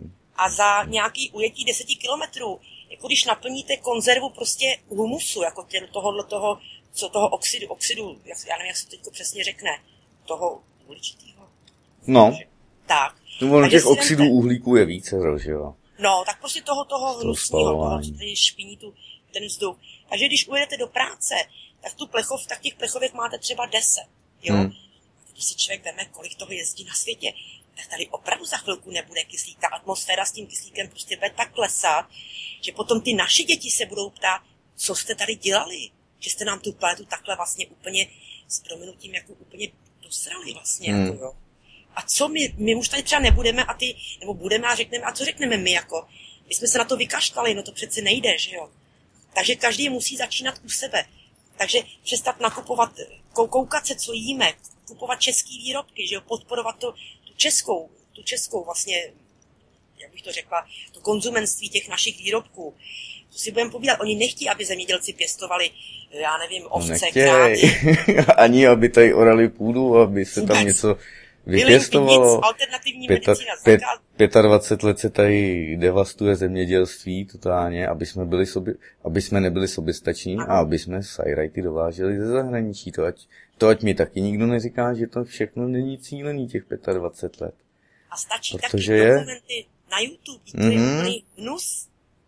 A za nějaký ujetí deseti kilometrů, jako když naplníte konzervu prostě humusu, jako tě, tohohle toho, co toho oxidu, oxidu, jak, já nevím, jak se to teďko přesně řekne, toho uhličitýho. No. Tak. No, těch oxidů vemte, uhlíků je více, že jo? No, tak prostě toho, toho hnusního, toho, co tady špiní tu, ten vzduch. Takže když ujedete do práce, tak tu plechov, tak těch plechovek máte třeba deset, jo? Hmm. Když si člověk veme, kolik toho jezdí na světě, tak tady opravdu za chvilku nebude kyslík. Ta atmosféra s tím kyslíkem prostě bude tak klesat, že potom ty naše děti se budou ptát, co jste tady dělali, že jste nám tu planetu takhle vlastně úplně s prominutím jako úplně dosrali vlastně. Hmm. Jako, jo. A co my, my už tady třeba nebudeme a ty, nebo budeme a řekneme, a co řekneme my jako? My jsme se na to vykašlali, no to přece nejde, že jo. Takže každý musí začínat u sebe. Takže přestat nakupovat, koukat se, co jíme, kupovat český výrobky, že jo, podporovat to, tu českou, tu českou vlastně, jak bych to řekla, to konzumenství těch našich výrobků. To si budeme povídat, oni nechtí, aby zemědělci pěstovali, já nevím, ovce, krávy. Ani aby tady orali půdu, aby se tam něco vypěstovalo. Nic, alternativní Pěta, medicína. Pět, dvacet pět let se tady devastuje zemědělství totálně, aby jsme, byli sobě, aby jsme nebyli soběstační a aby jsme sajrajty dováželi ze zahraničí. To ať, to ať mi taky nikdo neříká, že to všechno není cílený těch dvacet pět let. A stačí taky je... dokumenty na YouTube, to mm-hmm. je úplný hnus.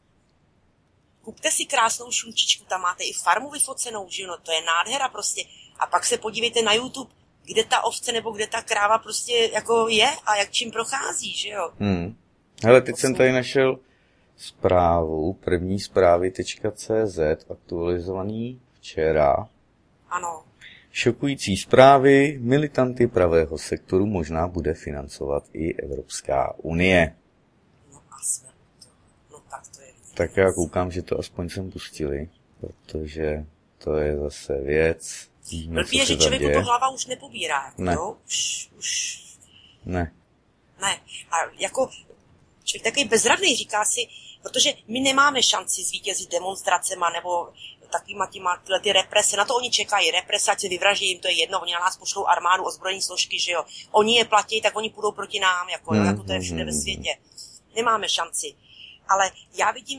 Kupte si krásnou šunčičku, tam máte i farmu vyfocenou, že no, to je nádhera prostě. A pak se podívejte na YouTube, kde ta ovce nebo kde ta kráva prostě jako je a jak čím prochází, že jo. Hmm. Hele, teď jsem tady našel zprávu první zprávy tečka cé zet aktualizovaný včera. Ano. Šokující zprávy, militanty pravého sektoru možná bude financovat i Evropská unie. No a jsme to. No tak to je. Tak já koukám, že to aspoň sem pustili, protože to je zase věc. Blbý je, že člověku to hlava už nepobírá. Ne. Jo? Už, už... Ne. Ne. A jako člověk takový bezradný říká si, protože my nemáme šanci zvítězit demonstracema nebo takovýma těma, tyhle ty represe. Na to oni čekají. Represe, ať se vyvraží, jim to je jedno. Oni na nás pošlou armádu, ozbrojení složky, že jo. Oni je platí, tak oni půjdou proti nám, jako, hmm. jako to je všude ve světě. Nemáme šanci. Ale já vidím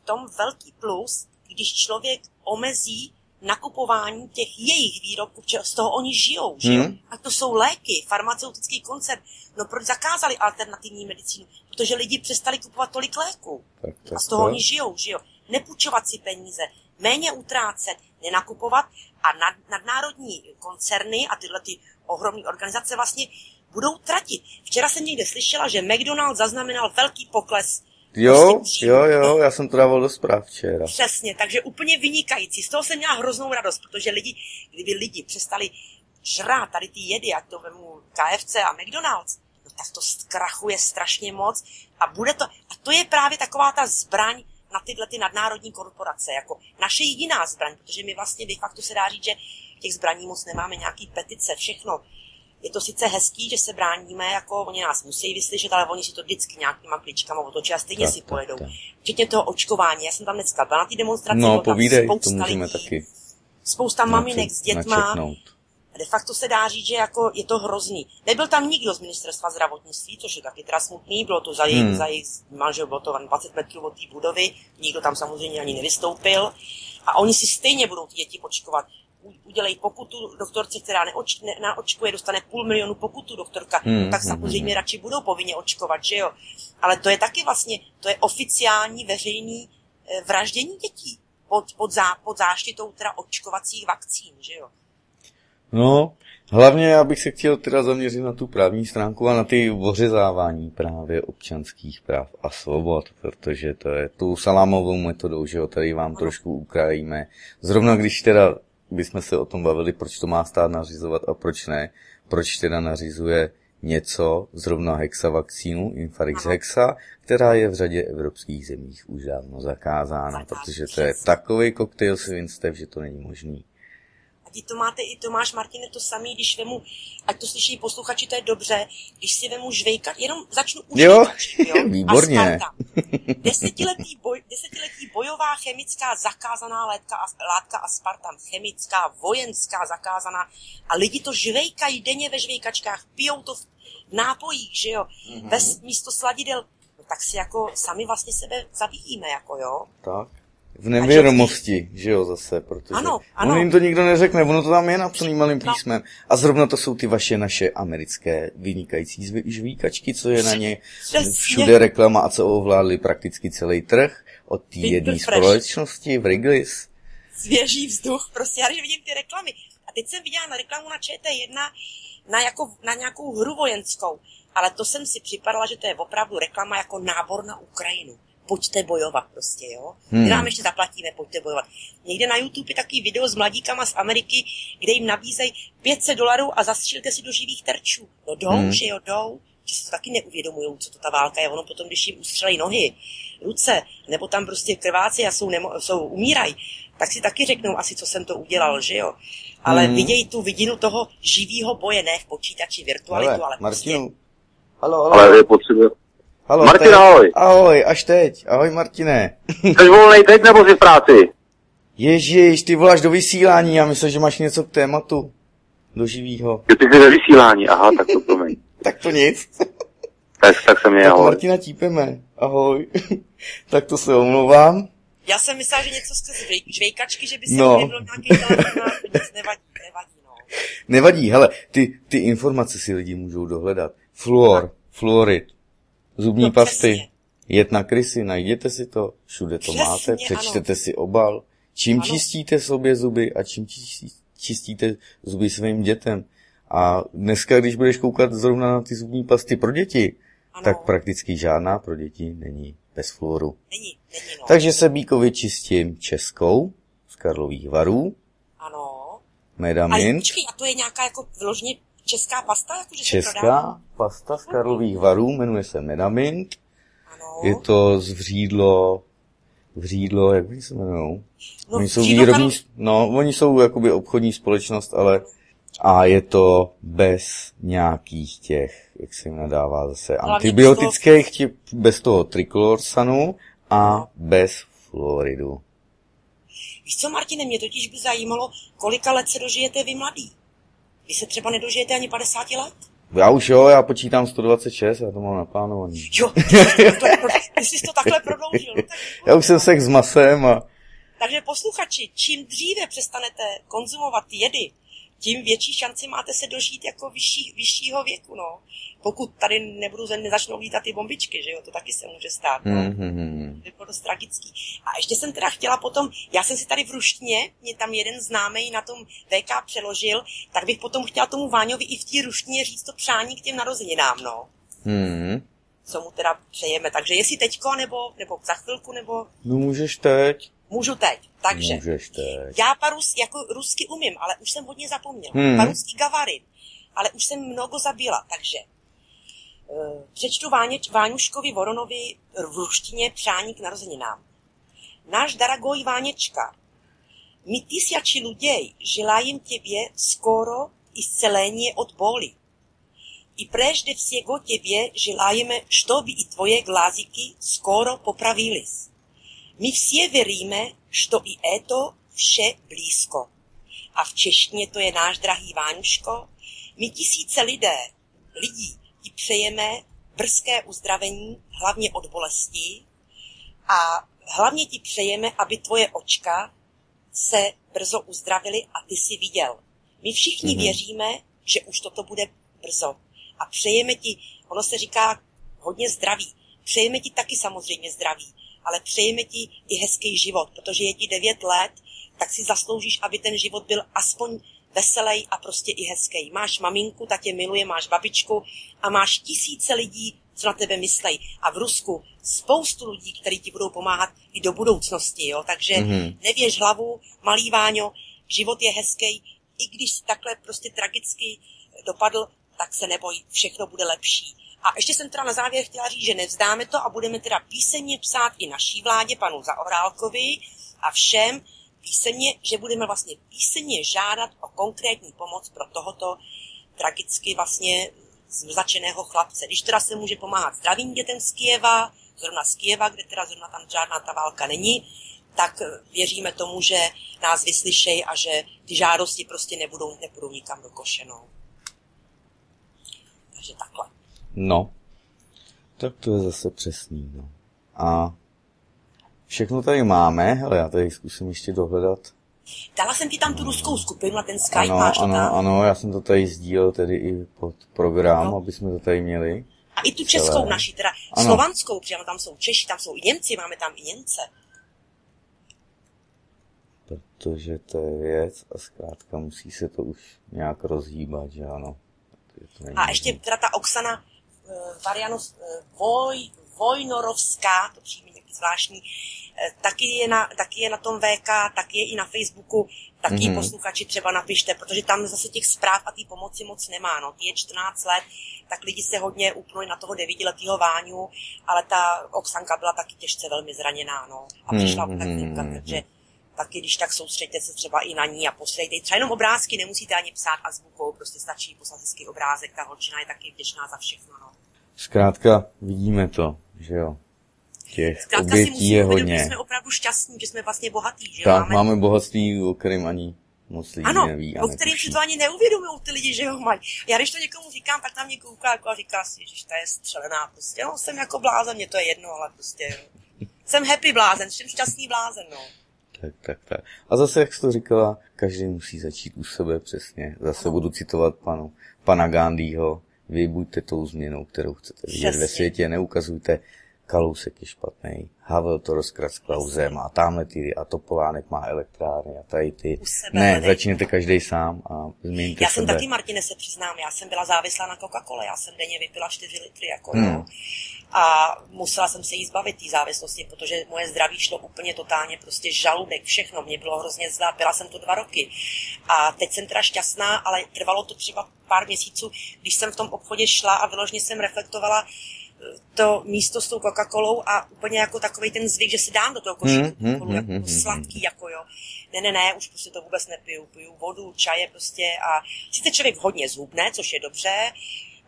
tom velký plus, když člověk omezí nakupování těch jejich výrobků, z toho oni žijou, že jo? Hmm. A to jsou léky, farmaceutický koncert. No proč zakázali alternativní medicínu? Protože lidi přestali kupovat tolik léků. Tak, tak, a z toho tak. oni žijou, že jo? Nepůjčovat si peníze, méně utrácet, nenakupovat a nad, nadnárodní koncerny a tyhle ty ohromné organizace vlastně budou tratit. Včera jsem někde slyšela, že McDonald's zaznamenal velký pokles. Jo, prostě jo, jo, já jsem to dával do zpráv včera. Přesně, takže úplně vynikající. Z toho jsem měla hroznou radost, protože lidi, kdyby lidi přestali žrát tady ty jedy, jak to vemu K F C a McDonald's, no tak to zkrachuje strašně moc a bude to, a to je právě taková ta zbraň na tyhle ty nadnárodní korporace, jako naše jediná zbraň, protože my vlastně de facto se dá říct, že těch zbraní moc nemáme, nějaký petice, všechno. Je to sice hezký, že se bráníme, jako oni nás musí vyslyšet, ale oni si to vždycky nějakýma kličkama otočí a stejně tak, si pojedou. Tak, tak. Včetně toho očkování. Já jsem tam dneska byla na té demonstraci, no, povídej, spousta to můžeme lidí, taky. Spousta maminek s dětma. Načeknout. A de facto se dá říct, že jako je to hrozný. Nebyl tam nikdo z ministerstva zdravotnictví, což je taky teda smutný, bylo to za jejich, hmm. za jejich manžel, bylo to dvacet metrů od té budovy, nikdo tam samozřejmě ani nevystoupil. A oni si stejně budou ty děti očkovat. Udělej pokutu doktorce, která neoč, ne, naočkuje, dostane půl milionu pokutu doktorka, hmm, no tak samozřejmě hmm. radši budou povinně očkovat, že jo. Ale to je taky vlastně, to je oficiální veřejný eh, vraždění dětí pod, pod, zá, pod záštitou teda očkovacích vakcín, že jo. No, hlavně já bych se chtěl teda zaměřit na tu právní stránku a na ty ořezávání právě občanských práv a svobod, protože to je tu salámovou metodou, že jo, tady vám ano. trošku ukrájíme. Zrovna když teda bychom se o tom bavili, proč to má stát nařizovat a proč ne, proč teda nařizuje něco, zrovna hexavakcínu, Infarix hexa, která je v řadě evropských zemích už dávno zakázána, protože to je takový koktejl svinstev, že to není možný. A to máte i Tomáš, Martine, to samý, když vemu, ať to slyší posluchači, to je dobře, když si vemu žvejkat, jenom začnu už jo, jo, výborně. Aspartam. Desetiletí, boj, desetiletí bojová chemická zakázaná látka, látka aspartam, chemická, vojenská zakázaná a lidi to žvejkají denně ve žvejkačkách, pijou to v nápojích, že jo, mm-hmm. bez místo sladidel, no tak si jako sami vlastně sebe zabíjíme, jako jo. Tak. V nevědomosti, že jo, zase, protože ano, ano. ono jim to nikdo neřekne, ono to tam je napsaný malým písmem. A zrovna to jsou ty vaše naše americké vynikající žvíkačky, co je na ně všude reklama a co ovládli prakticky celý trh od té jedné společnosti v Wrigley's. Svěží vzduch, prostě já když vidím ty reklamy. A teď jsem viděla na reklamu na Č T jedna na, jako, na nějakou hru vojenskou, ale to jsem si připadala, že to je opravdu reklama jako nábor na Ukrajinu. Pojďte bojovat prostě, jo. Hmm. My vám ještě zaplatíme, pojďte bojovat. Někde na YouTube je takový video s mladíkama z Ameriky, kde jim nabízejí pět set dolarů a zastřelte si do živých terčů. No jdou, hmm. že jo, jdou. Že si to taky neuvědomujou, co to ta válka je. Ono potom, když jim ustřelí nohy, ruce, nebo tam prostě krváci a jsou, nemo- jsou umírají, tak si taky řeknou asi, co jsem to udělal, že jo. Ale hmm. vidějí tu vidinu toho živýho boje, ne v počítači, virtualitu, ale, ale Martinu. prostě... Halo, halo. Ale je potřeba... Halo, Martin, teď. ahoj. Ahoj, až teď. Ahoj, Martine. Jsi volnej teď nebo jsi v práci? Ježiš, ty voláš do vysílání, já myslím, že máš něco k tématu. Do živýho. Jo, ty jsi ve vysílání, aha, tak to promiň. Tak to nic. tak, tak se mě, tak ahoj. Martina típeme, ahoj. Tak to se omlouvám. Já jsem myslela, že něco z žvejkačky, že by se no. objevilo nějaký telefonát, nic nevadí, nevadí, no. Nevadí, hele, ty, ty informace si lidi můžou dohledat. Fluor, fluorid, zubní no, pasty, přesně. Jet na krysy, najděte si to, všude to přesně, máte, přečtěte ano. si obal. Čím ano. čistíte sobě zuby a čím čistíte zuby svým dětem. A dneska, když budeš koukat zrovna na ty zubní pasty pro děti, ano. tak prakticky žádná pro děti není bez fluoru. Není, není, no. Takže se Bíkovi čistím českou z Karlových Varů. Ano. Medamint. Ale počkej, a to je nějaká jako vyloženě česká pasta? Jako, že česká se prodává? pasta z Karlových Varů, jmenuje se Medamint. Ano. Je to z Vřídlo, Vřídlo, jak oni se jmenujou? No, oni jsou výrobní, no, oni jsou jakoby obchodní společnost, ale a je to bez nějakých těch, jak se jim nadává zase, hlavně antibiotických, bez toho, bez toho triklorsanu a bez fluoridu. Víš co, Martine, mě totiž by zajímalo, kolika let se dožijete vy mladý. Vy se třeba nedožijete ani padesát let? Já už jo, já počítám sto dvacet šest, já to mám naplánovaný. Jo, ty jsi to takhle prodloužil. No, tak... Já už jsem sek s masem a... Takže posluchači, čím dříve přestanete konzumovat jedy, tím větší šanci máte se dožít jako vyšší, vyššího věku, no. Pokud tady nebudou, nezačnou lítat ty bombičky, že jo, to taky se může stát, no. Mm-hmm. To je dost tragický. A ještě jsem teda chtěla potom, já jsem si tady v ruštině, mě tam jeden známej na tom V K přeložil, tak bych potom chtěla tomu Váňovi i v té ruštině říct to přání k těm narozeninám, no. Mm-hmm. Co mu teda přejeme, takže jestli teďko, nebo, nebo za chvilku, nebo... No můžeš teď. Můžu teď, takže Můžeš teď. Já parus, jako rusky umím, ale už jsem hodně zapomněla. Hmm. Parusky gavarin, ale už jsem mnogo zabila, takže uh, přečtu Váně, Váňuškovi Voronovi v ruštině přání k narozeninám. Náš daragoj Váněčka, my tisíci lidí želajem těbě skoro исцеление od boli. I prежде всего тебе желаем, чтобы и твои глазики скоро поправились. My vše věříme, že i eto vše blízko. A v češtině to je náš drahý Váňuško. My tisíce lidé, lidí ti přejeme brzké uzdravení, hlavně od bolesti. A hlavně ti přejeme, aby tvoje očka se brzo uzdravily a ty si viděl. My všichni mm-hmm. věříme, že už toto bude brzo. A přejeme ti, ono se říká hodně zdraví, přejeme ti taky samozřejmě zdraví, ale přejeme ti i hezký život, protože je ti devět let, tak si zasloužíš, aby ten život byl aspoň veselý a prostě i hezký. Máš maminku, ta tě miluje, máš babičku a máš tisíce lidí, co na tebe myslejí. A v Rusku spoustu lidí, kteří ti budou pomáhat i do budoucnosti, jo. Takže mm-hmm. nevěž hlavu, malý Váňo, život je hezký, i když si takhle prostě tragicky dopadl, tak se neboj, všechno bude lepší. A ještě jsem teda na závěr chtěla říct, že nevzdáme to a budeme teda písemně psát i naší vládě, panu Zaorálkovi a všem písemně, že budeme vlastně písemně žádat o konkrétní pomoc pro tohoto tragicky vlastně zmrzačeného chlapce. Když teda se může pomáhat zdravým dětem z Kyjeva, zrovna z Kyjeva, kde teda zrovna tam žádná ta válka není, tak věříme tomu, že nás vyslyšej a že ty žádosti prostě nebudou, nebudou nikam do koše, no. Takže takhle. No, tak to je zase přesný, no. A všechno tady máme, hele, já tady zkusím ještě dohledat. Dala jsem ti tam tu ruskou skupinu na ten Skype, ano, máš to ano, tam? Ano, já jsem to tady sdílel tedy i pod program, no. Aby jsme to tady měli. A i tu českou celé. Naši, teda ano. Slovanskou, protože tam jsou Češi, tam jsou i Němci, máme tam i Němce. Protože to je věc a zkrátka musí se to už nějak rozhýbat, že ano. To a ještě teda ta Oksana uh, Varianos, uh, Voj, Vojnorovská, to přijme nějaký zvláštní, uh, taky, je na, taky je na tom V K, taky je i na Facebooku, taky mm-hmm. posluchači třeba napište, protože tam zase těch zpráv a té pomoci moc nemá, no, ty je čtrnáct let, tak lidi se hodně upnuli na toho devítiletýho Váňu, ale ta Oksanka byla taky těžce velmi zraněná, no, a přišla mm-hmm. tak týmka, takže taky když tak soustřeďte se třeba i na ní a posílejte třeba jenom obrázky, nemusíte ani psát azbukou, prostě stačí poslat hezký obrázek, ta holčina je taky vděčná za všechno, no. Zkrátka vidíme to, že jo. Těch Zkrátka obětí je hodně. Že jsme opravdu šťastní, že jsme vlastně bohatí, že tak, máme... máme bohatství, o kterém ani moc lidí ano, neví. Ano, o kterým si to ani neuvědomují ty lidi, že ho mají. Já když to někomu říkám, tak tam mě kouká jako a říká si, že ta je střelená prostě. No, jsem jako blázen, mě to je jedno, ale prostě jsem happy blázen, jsem šťastný blázen, no. Tak, tak, tak. A zase, jak jsi to říkala, každý musí začít u sebe přesně. Zase ano. Budu citovat panu, pana Gandhiho. Vy buďte tou změnou, kterou chcete vidět přesně. Ve světě. Neukazujte, Kalousek je špatný, Havel to rozkrat s Klausem a tamhle ty a Topolánek má elektrárny a tady ty. Ne, hledej. Začněte každý sám a změňte Já sebe. jsem taky, Martine, se přiznám, já jsem byla závislá na Coca-Cole, já jsem denně vypila čtyři litry, jako hmm. no. A musela jsem se jí zbavit té závislosti, protože moje zdraví šlo úplně totálně, prostě žaludek, všechno, mě bylo hrozně zlá, pila jsem to dva roky. A teď jsem teda šťastná, ale trvalo to třeba pár měsíců, když jsem v tom obchodě šla a vyloženě jsem reflektovala to místo s tou Coca-Colou a úplně jako takovej ten zvyk, že si dám do toho košíku hmm, Coca-Colu, hmm, jako hmm, sladký, jako jo. Ne, ne, ne, už prostě to vůbec nepiju, piju vodu, čaje prostě a sice člověk hodně zhubne, což je dobře,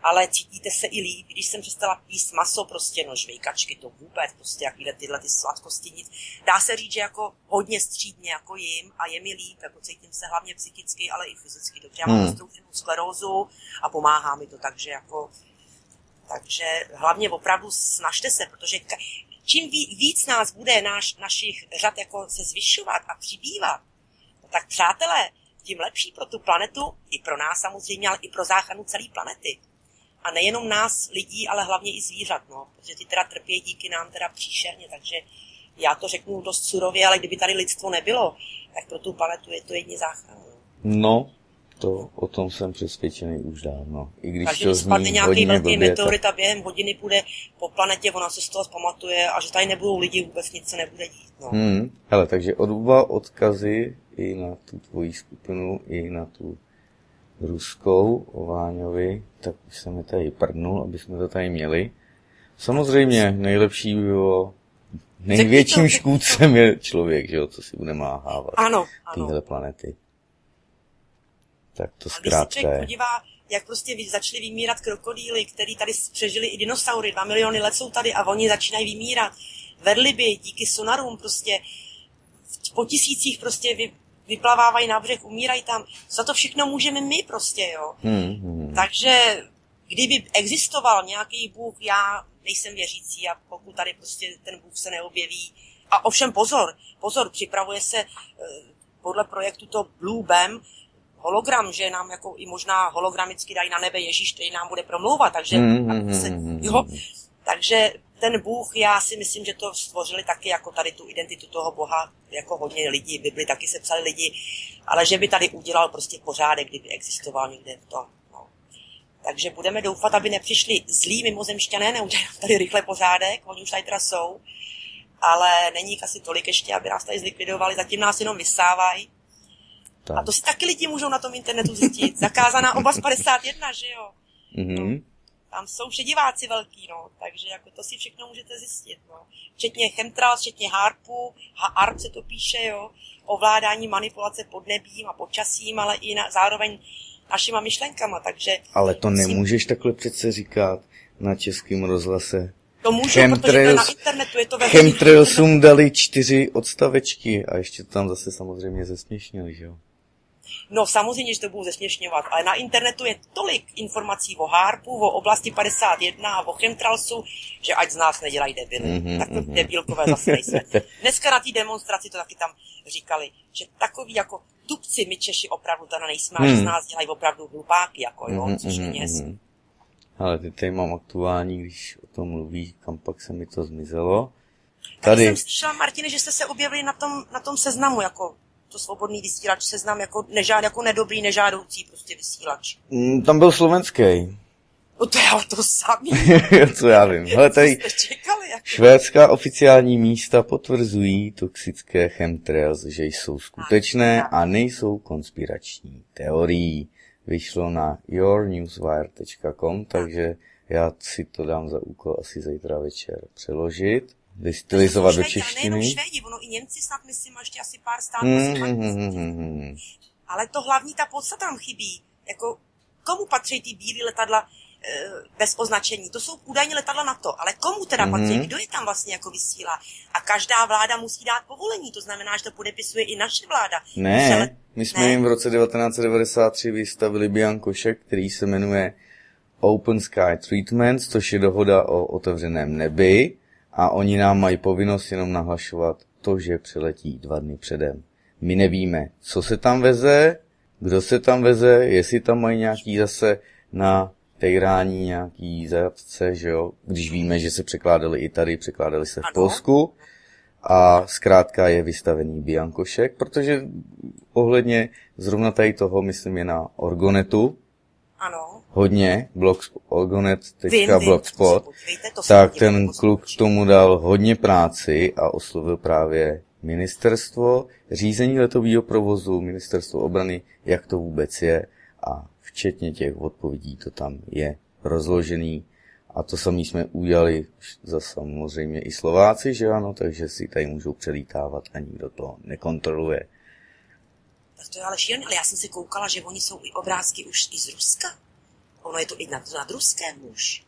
ale cítíte se i líp, když jsem přestala jíst maso, prostě, no žvejkačky, to vůbec, prostě jakýhle tyhle ty sladkosti, nic. Dá se říct, že jako hodně střídně jako jim a je mi líp, jako cítím se hlavně psychicky, ale i fyzicky dobře. Já mám Hmm. roztroušenou sklerózu a pomáhá mi to, takže jako, takže hlavně opravdu snažte se, protože ka- čím ví- víc nás bude náš, našich řad jako se zvyšovat a přibývat, no tak přátelé, tím lepší pro tu planetu, i pro nás samozřejmě, ale i pro záchranu celé planety. A nejenom nás, lidí, ale hlavně i zvířat, no, protože ty teda trpějí díky nám teda příšerně, takže já to řeknu dost surově, ale kdyby tady lidstvo nebylo, tak pro tu planetu je to jedně záchrana. No, to o tom jsem přesvědčený už dávno. I když Takže to když spadne zní nějaký hodně velký blbě, meteorit a během hodiny bude po planetě, ona se z toho zpamatuje a že tady nebudou lidi, vůbec nic se nebude dít. No. Hmm, hele, takže o dva odkazy i na tu tvoji skupinu, i na tu ruskou o Váňovi, tak už jsem je tady prdnul, aby jsme to tady měli. Samozřejmě nejlepší by bylo, největším škůdcem je člověk, že jo, co si bude máhávat Ano, ano. téhle planety. Tak to A když se zkrátka člověk je. podívá, jak prostě vy- začaly vymírat krokodýly, který tady přežili i dinosaury, dva miliony let jsou tady a oni začínají vymírat. Verliby díky sonarům prostě po tisících prostě vy, vyplavávají na břeh, umírají tam. Za to všechno můžeme my prostě, jo. Hmm, hmm. Takže kdyby existoval nějaký Bůh, já nejsem věřící a pokud tady prostě ten Bůh se neobjeví. A ovšem pozor, pozor, připravuje se eh, podle projektu to Blue Bam hologram, že nám jako i možná hologramicky dají na nebe Ježíš, který nám bude promlouvat, takže, Mm, aby mm, se, mm, jo, mm. takže ten Bůh, já si myslím, že to stvořili taky jako tady tu identitu toho Boha, jako hodně lidí, Bibli taky se psali lidi, ale že by tady udělal prostě pořádek, kdyby existoval někde to. No. Takže budeme doufat, aby nepřišli zlí mimozemšťané, neudělali tady rychle pořádek, oni už tady teda jsou, ale není jich asi tolik ještě, aby nás tady zlikvidovali, zatím nás jenom vysávají. Tak. A to si taky lidi můžou na tom internetu zjistit. Zakázaná oblast padesát jedna, že jo? Mhm. Tam jsou všediváci velký, no. Takže jako to si všechno můžete zjistit, no. Včetně chemtrails, včetně harpu, harp se to píše, jo. Ovládání manipulace podnebím a počasím, ale i na, zároveň našima myšlenkama, takže... Ale to si- nemůžeš takhle přece říkat na Českém rozhlase. To můžu, protože to je na Chemtrails- internetu, je to veřejný. Chemtrailsům dali čtyři odstavečky a ještě to tam zase samozřejmě zesměšnili, že jo? No samozřejmě, že to budou zesměšňovat, ale na internetu je tolik informací o harpu, o oblasti padesát jedna a o chemtrailsu, že ať z nás nedělají debily. Mhm, Tak to mhm. debilkové zase nejsme. Dneska na té demonstraci to taky tam říkali, že takový jako tupci my Češi opravdu teda nejsme, a že z Hmm. nás dělají opravdu hlupáky, jako jo, Mhm, což mhm, není hezký. mhm. Ale ty tady mám aktuální, když o tom mluví, kam pak se mi to zmizelo. Tady Tady, jsem slyšela, Martine, že jste se objevili na tom, na tom seznamu, jako to svobodný vysílač, seznam jako, nežád, jako nedobrý, nežádoucí prostě vysílač. mm, tam byl slovenský. No to je ale to samý. Co já vím. Hele, tady Co jste čekali, jako? švédská oficiální místa potvrzují toxické chemtrails, že jsou skutečné a nejsou konspirační teorií. Vyšlo na your newswire tečka com, takže já si to dám za úkol asi zítra večer přeložit, vystylizovat do Švédi, ale nejenom češtiny. Švédi, ono i Němci snad, myslím, a ještě asi pár států. Hmm, si mají hmm, prostě. hmm, hmm, hmm. Ale to hlavní, ta podstata tam chybí. Jako, komu patří ty bílé letadla e, bez označení? To jsou údajně letadla NATO, ale komu teda Mhm. patří? Kdo je tam vlastně jako vysílá? A každá vláda musí dát povolení, to znamená, že to podepisuje i naše vláda. Ne, Přele- my jsme ne? jim v roce devatenáct set devadesát tři vystavili biankošek, který se jmenuje Open Sky Treatment, což je dohoda o otevřeném nebi a oni nám mají povinnost jenom nahlašovat to, že přiletí dva dny předem. My nevíme, co se tam veze, kdo se tam veze, jestli tam mají nějaký zase na Tejrání nějaký zajatce, že jo, když víme, že se překládali i tady, překládali se v Ano. Polsku. A zkrátka je vystavený biankošek, protože ohledně zrovna tady toho, myslím, je na Orgonetu, Ano. hodně, blog, Vím, orgonet vím, tečka blogspot, to si podívejte, to si tak podívejte, ten to si kluk k podívejte. tomu dal hodně práci a oslovil právě ministerstvo, řízení letového provozu, ministerstvo obrany, jak to vůbec je a včetně těch odpovědí to tam je rozložený. A to samý jsme udělali za samozřejmě i Slováci, že ano, takže si tady můžou přelítávat a nikdo to nekontroluje. Tak to je ale šílené, ale já jsem si koukala, že oni jsou i obrázky už i z Ruska. ono je to i nad, nad Ruskem už.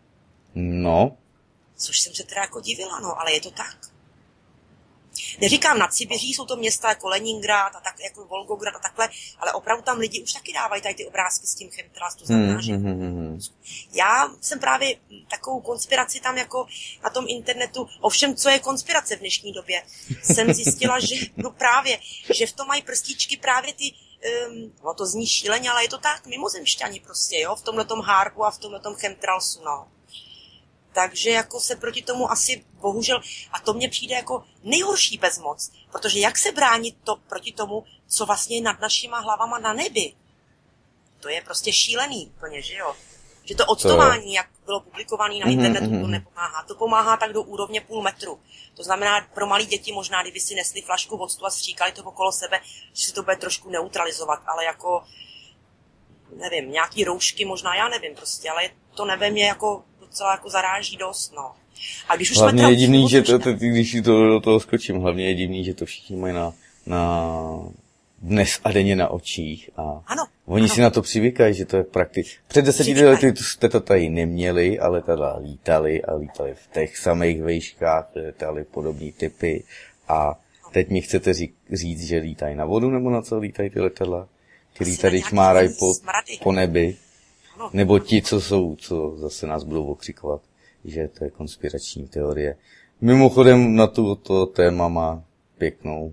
No. Což jsem se teda jako divila, no, ale je to tak. Neříkám nad Sibiří, jsou to města jako Leningrad a tak, jako Volgograd a takhle, ale opravdu tam lidi už taky dávají tady ty obrázky s tím chemtrails, to znamená, hmm, že... Hmm, hmm. Já jsem právě takovou konspiraci tam jako na tom internetu, ovšem, co je konspirace v dnešní době, jsem zjistila, že no právě, že v tom mají prstíčky právě ty, um, no to zní šíleně, ale je to tak, mimozemšťani prostě, jo, v tomhletom hárku a v tomhletom chemtrailsu, no. Takže jako se proti tomu asi bohužel, a to mně přijde jako nejhorší bezmoc, protože jak se bránit to proti tomu, co vlastně je nad našima hlavama na nebi? To je prostě šílený plně, že jo? Že to odstování, jak bylo publikované na internetu, to nepomáhá. To pomáhá tak do úrovně půl metru. To znamená, pro malé děti možná, kdyby si nesli flašku octu a stříkali to okolo sebe, že se to bude trošku neutralizovat, ale jako, nevím, nějaký roušky možná, já nevím prostě, ale to nebe mě jako docela jako zaráží dost, no. A když už hlavně jsme je divný, že to, to, když to do toho skočím, hlavně je divný, že to všichni mají na, na dnes a denně na očích a ano, oni ano. si na to přivykají, že to je prakticky. Před deseti lety jste to tady neměli, ale teda lítali a lítali v těch samých vejškách, lítali podobný typy a teď mi chcete říct, že lítají na vodu, nebo na co lítají ty letadla, který tady čmárají po, po nebi. Nebo ti, co jsou, co zase nás budou okřikovat, že to je konspirační teorie. Mimochodem na tu to téma má pěknou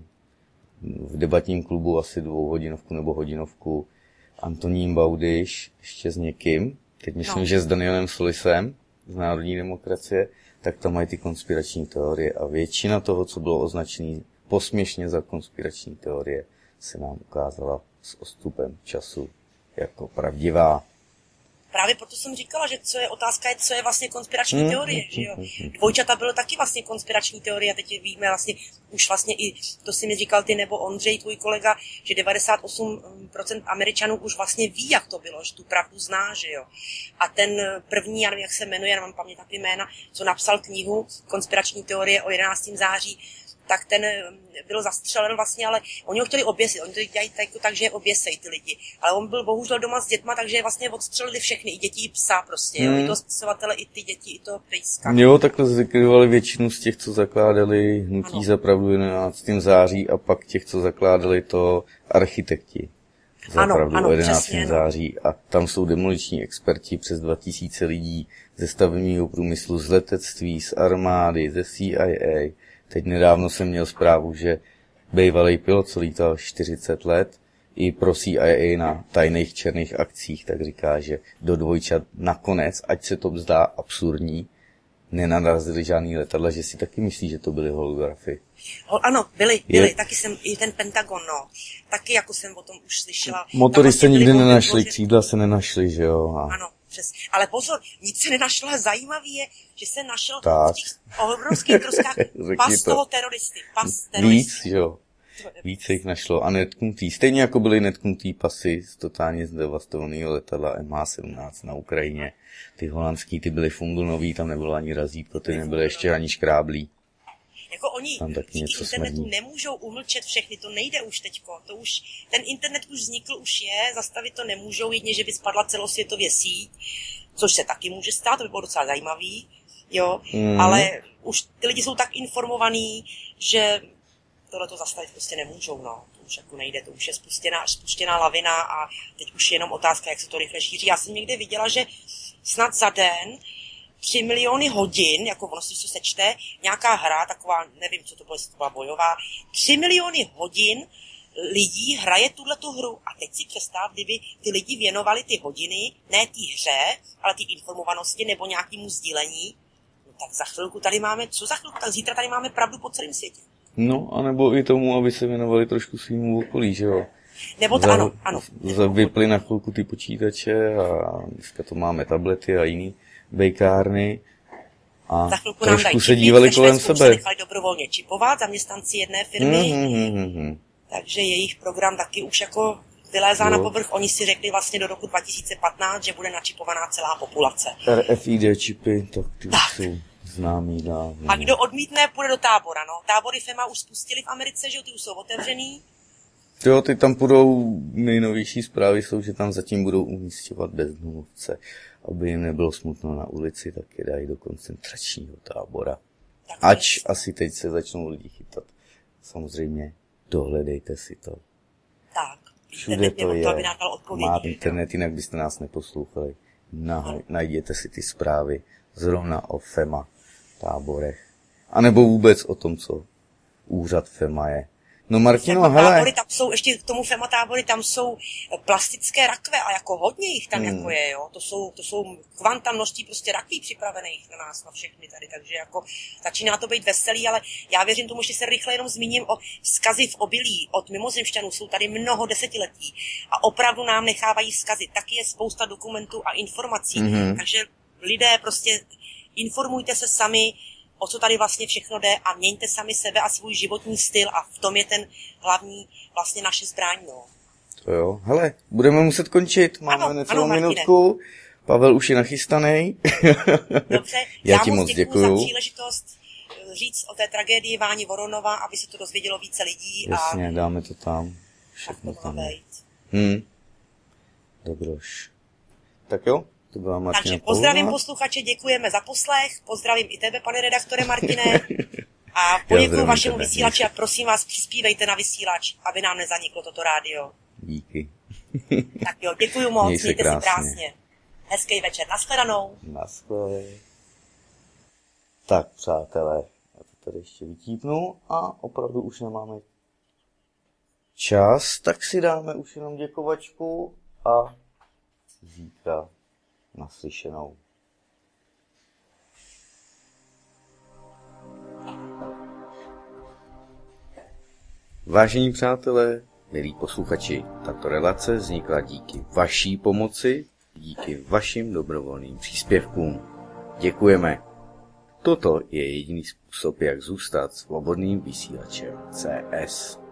v debatním klubu asi dvouhodinovku nebo hodinovku Antonín Baudyš ještě s někým, teď myslím, no. že s Danielem Solisem z Národní demokracie, tak tam mají ty konspirační teorie a většina toho, co bylo označené posměšně za konspirační teorie, se nám ukázala s odstupem času jako pravdivá. Právě proto jsem říkala, že co je otázka, je, co je vlastně konspirační mm, teorie, mm, že jo. Dvojčata bylo taky vlastně konspirační teorie, a teď víme vlastně, už vlastně i, to si mi říkal ty nebo Ondřej, tvůj kolega, že devadesát osm procent Američanů už vlastně ví, jak to bylo, že tu pravdu zná, že jo. A ten první, já nevím, jak se jmenuje, já nemám paměť na ty jména, co napsal knihu Konspirační teorie o jedenáctého září, tak ten byl zastřelen vlastně, ale oni ho chtěli oběsit. Oni to dělají tak, tak, že je oběsejí ty lidi. Ale on byl bohužel doma s dětma, takže vlastně odstřelili všechny, i děti, i psa prostě. Hmm. Jo, i toho spisovatele, i ty děti, i toho pejska. Jo, takhle zlikvidovali většinu z těch, co zakládali Hnutí ano. za pravdu jedenáctého září a pak těch, co zakládali to architekti. Za ano, pravdu ano, jedenáctého září. A tam jsou demoliční experti, přes dva tisíce lidí ze stavebního průmyslu, z letectví, z armády, ze C I A. Teď nedávno jsem měl zprávu, že bývalý pilot, co lítal čtyřicet let, i pro C I A na tajných černých akcích, tak říká, že do dvojčat nakonec, ať se to zdá absurdní, nenarazili žádný letadla, že si taky myslí, že to byly holografy. Ho, ano, byly, byly, je... taky jsem, i ten Pentagon, no, taky jako jsem o tom už slyšela. Motory se nikdy nenašly, křídla se nenašly, že jo? A... Ano, přes. Ale pozor, nic se nenašlo, a zajímavý je, že se našel tak. v těch obrovských troskách pas to. toho teroristy, pas teroristy. Víc, jo. Víc se jich našlo a netknutý. Stejně jako byly netknutý pasy z totálně zdevastovaného letadla M H sedmnáct na Ukrajině. Ty holandský, ty byly fungonový, tam nebylo ani razítko, ty nebyly ještě ani škráblí. Jako oni tam taky něco internetu smrdí. Nemůžou umlčet všechny, to nejde už teďko. To už, ten internet už vznikl, už je, zastavit to nemůžou, jedně, že by spadla celosvětově síť, což se taky může stát, to by bylo docela zajímavý, jo, mm. ale už ty lidi jsou tak informovaní, že tohle to zastavit prostě nemůžou, no. To už jako nejde, to už je spustěná, spustěná lavina a teď už je jenom otázka, jak se to rychle šíří. Já jsem někde viděla, že snad za den tři miliony hodin, jako ono si to sečte, nějaká hra, taková, nevím, co to bylo, jestli to byla bojová, tři miliony hodin lidí hraje tuhletu hru. A teď si představ, kdyby ty lidi věnovali ty hodiny, ne té hře, ale ty informovanosti nebo nějakému sdílení, no tak za chvilku tady máme, co za chvilku, tak zítra tady máme pravdu po celém světě. No, anebo i tomu, aby se věnovali trošku svýmu okolí, že jo? Nebo to, za, ano, ano. Za vypli na chvilku ty počítače a dneska to máme tablety a jiný bejkárny a trošku se dívali kolem sebe. Se nechali dobrovolně čipovat zaměstnanci jedné firmy, mm-hmm. takže jejich program taky už jako vylézá na povrch. Oni si řekli vlastně do roku dva tisíce patnáct, že bude načipovaná celá populace. R F I D čipy, tak ty tak. jsou známý dávno. A kdo odmítne, půjde do tábora. No. Tábory FEMA už spustili v Americe, že ty už jsou otevřený. Jo, ty tam budou, nejnovější zprávy jsou, že tam zatím budou umístěvat bezdomovce, aby jim nebylo smutno na ulici, tak je dají do koncentračního tábora. Ač asi teď se začnou lidi chytat. Samozřejmě dohledejte si to. Tak. Všude to je. Máte internet, jinak byste nás neposlouchali. Na, najděte si ty zprávy zrovna o FEMA táborech. A nebo vůbec o tom, co úřad FEMA je. No Martino, FEMA hele. Tábory, tam jsou, ještě k tomu FEMA tábory, tam jsou plastické rakve a jako hodně jich tam hmm. jako je, jo. To jsou, to jsou kvanta množství prostě rakví připravených na nás, na všechny tady, takže jako začíná to být veselý, ale já věřím tomu, že se rychle jenom zmíním o vzkazy v obilí od mimozemšťanů, jsou tady mnoho desetiletí a opravdu nám nechávají vzkazy. Taky je spousta dokumentů a informací, hmm. takže lidé prostě informujte se sami, o co tady vlastně všechno jde a měňte sami sebe a svůj životní styl a v tom je ten hlavní vlastně naše zbraň, no. To jo. Hele, budeme muset končit, máme ano, necelou ano, minutku. Pavel už je nachystaný. Dobře, já, já ti moc děkuju za příležitost říct o té tragédii Váni Voronova, aby se to dozvědělo více lidí. Jasně, a dáme to tam. Všechno to tam. Hm. Dobroš. Tak jo. Takže pozdravím posluchače, děkujeme za poslech, pozdravím i tebe, pane redaktore Martine, a poděkuji vašemu vysílači a prosím vás, přispívejte na vysílač, aby nám nezaniklo toto rádio. Díky. Tak jo, děkuji moc, mějte se krásně. Hezký večer, nashledanou. Naschle. Tak, přátelé, já to tady ještě vytípnu a opravdu už nemáme čas, tak si dáme už jenom děkovačku a zítra naslyšenou. Vážení přátelé, milí posluchači, tato relace vznikla díky vaší pomoci, díky vašim dobrovolným příspěvkům. Děkujeme. Toto je jediný způsob, jak zůstat svobodným vysílačem C S.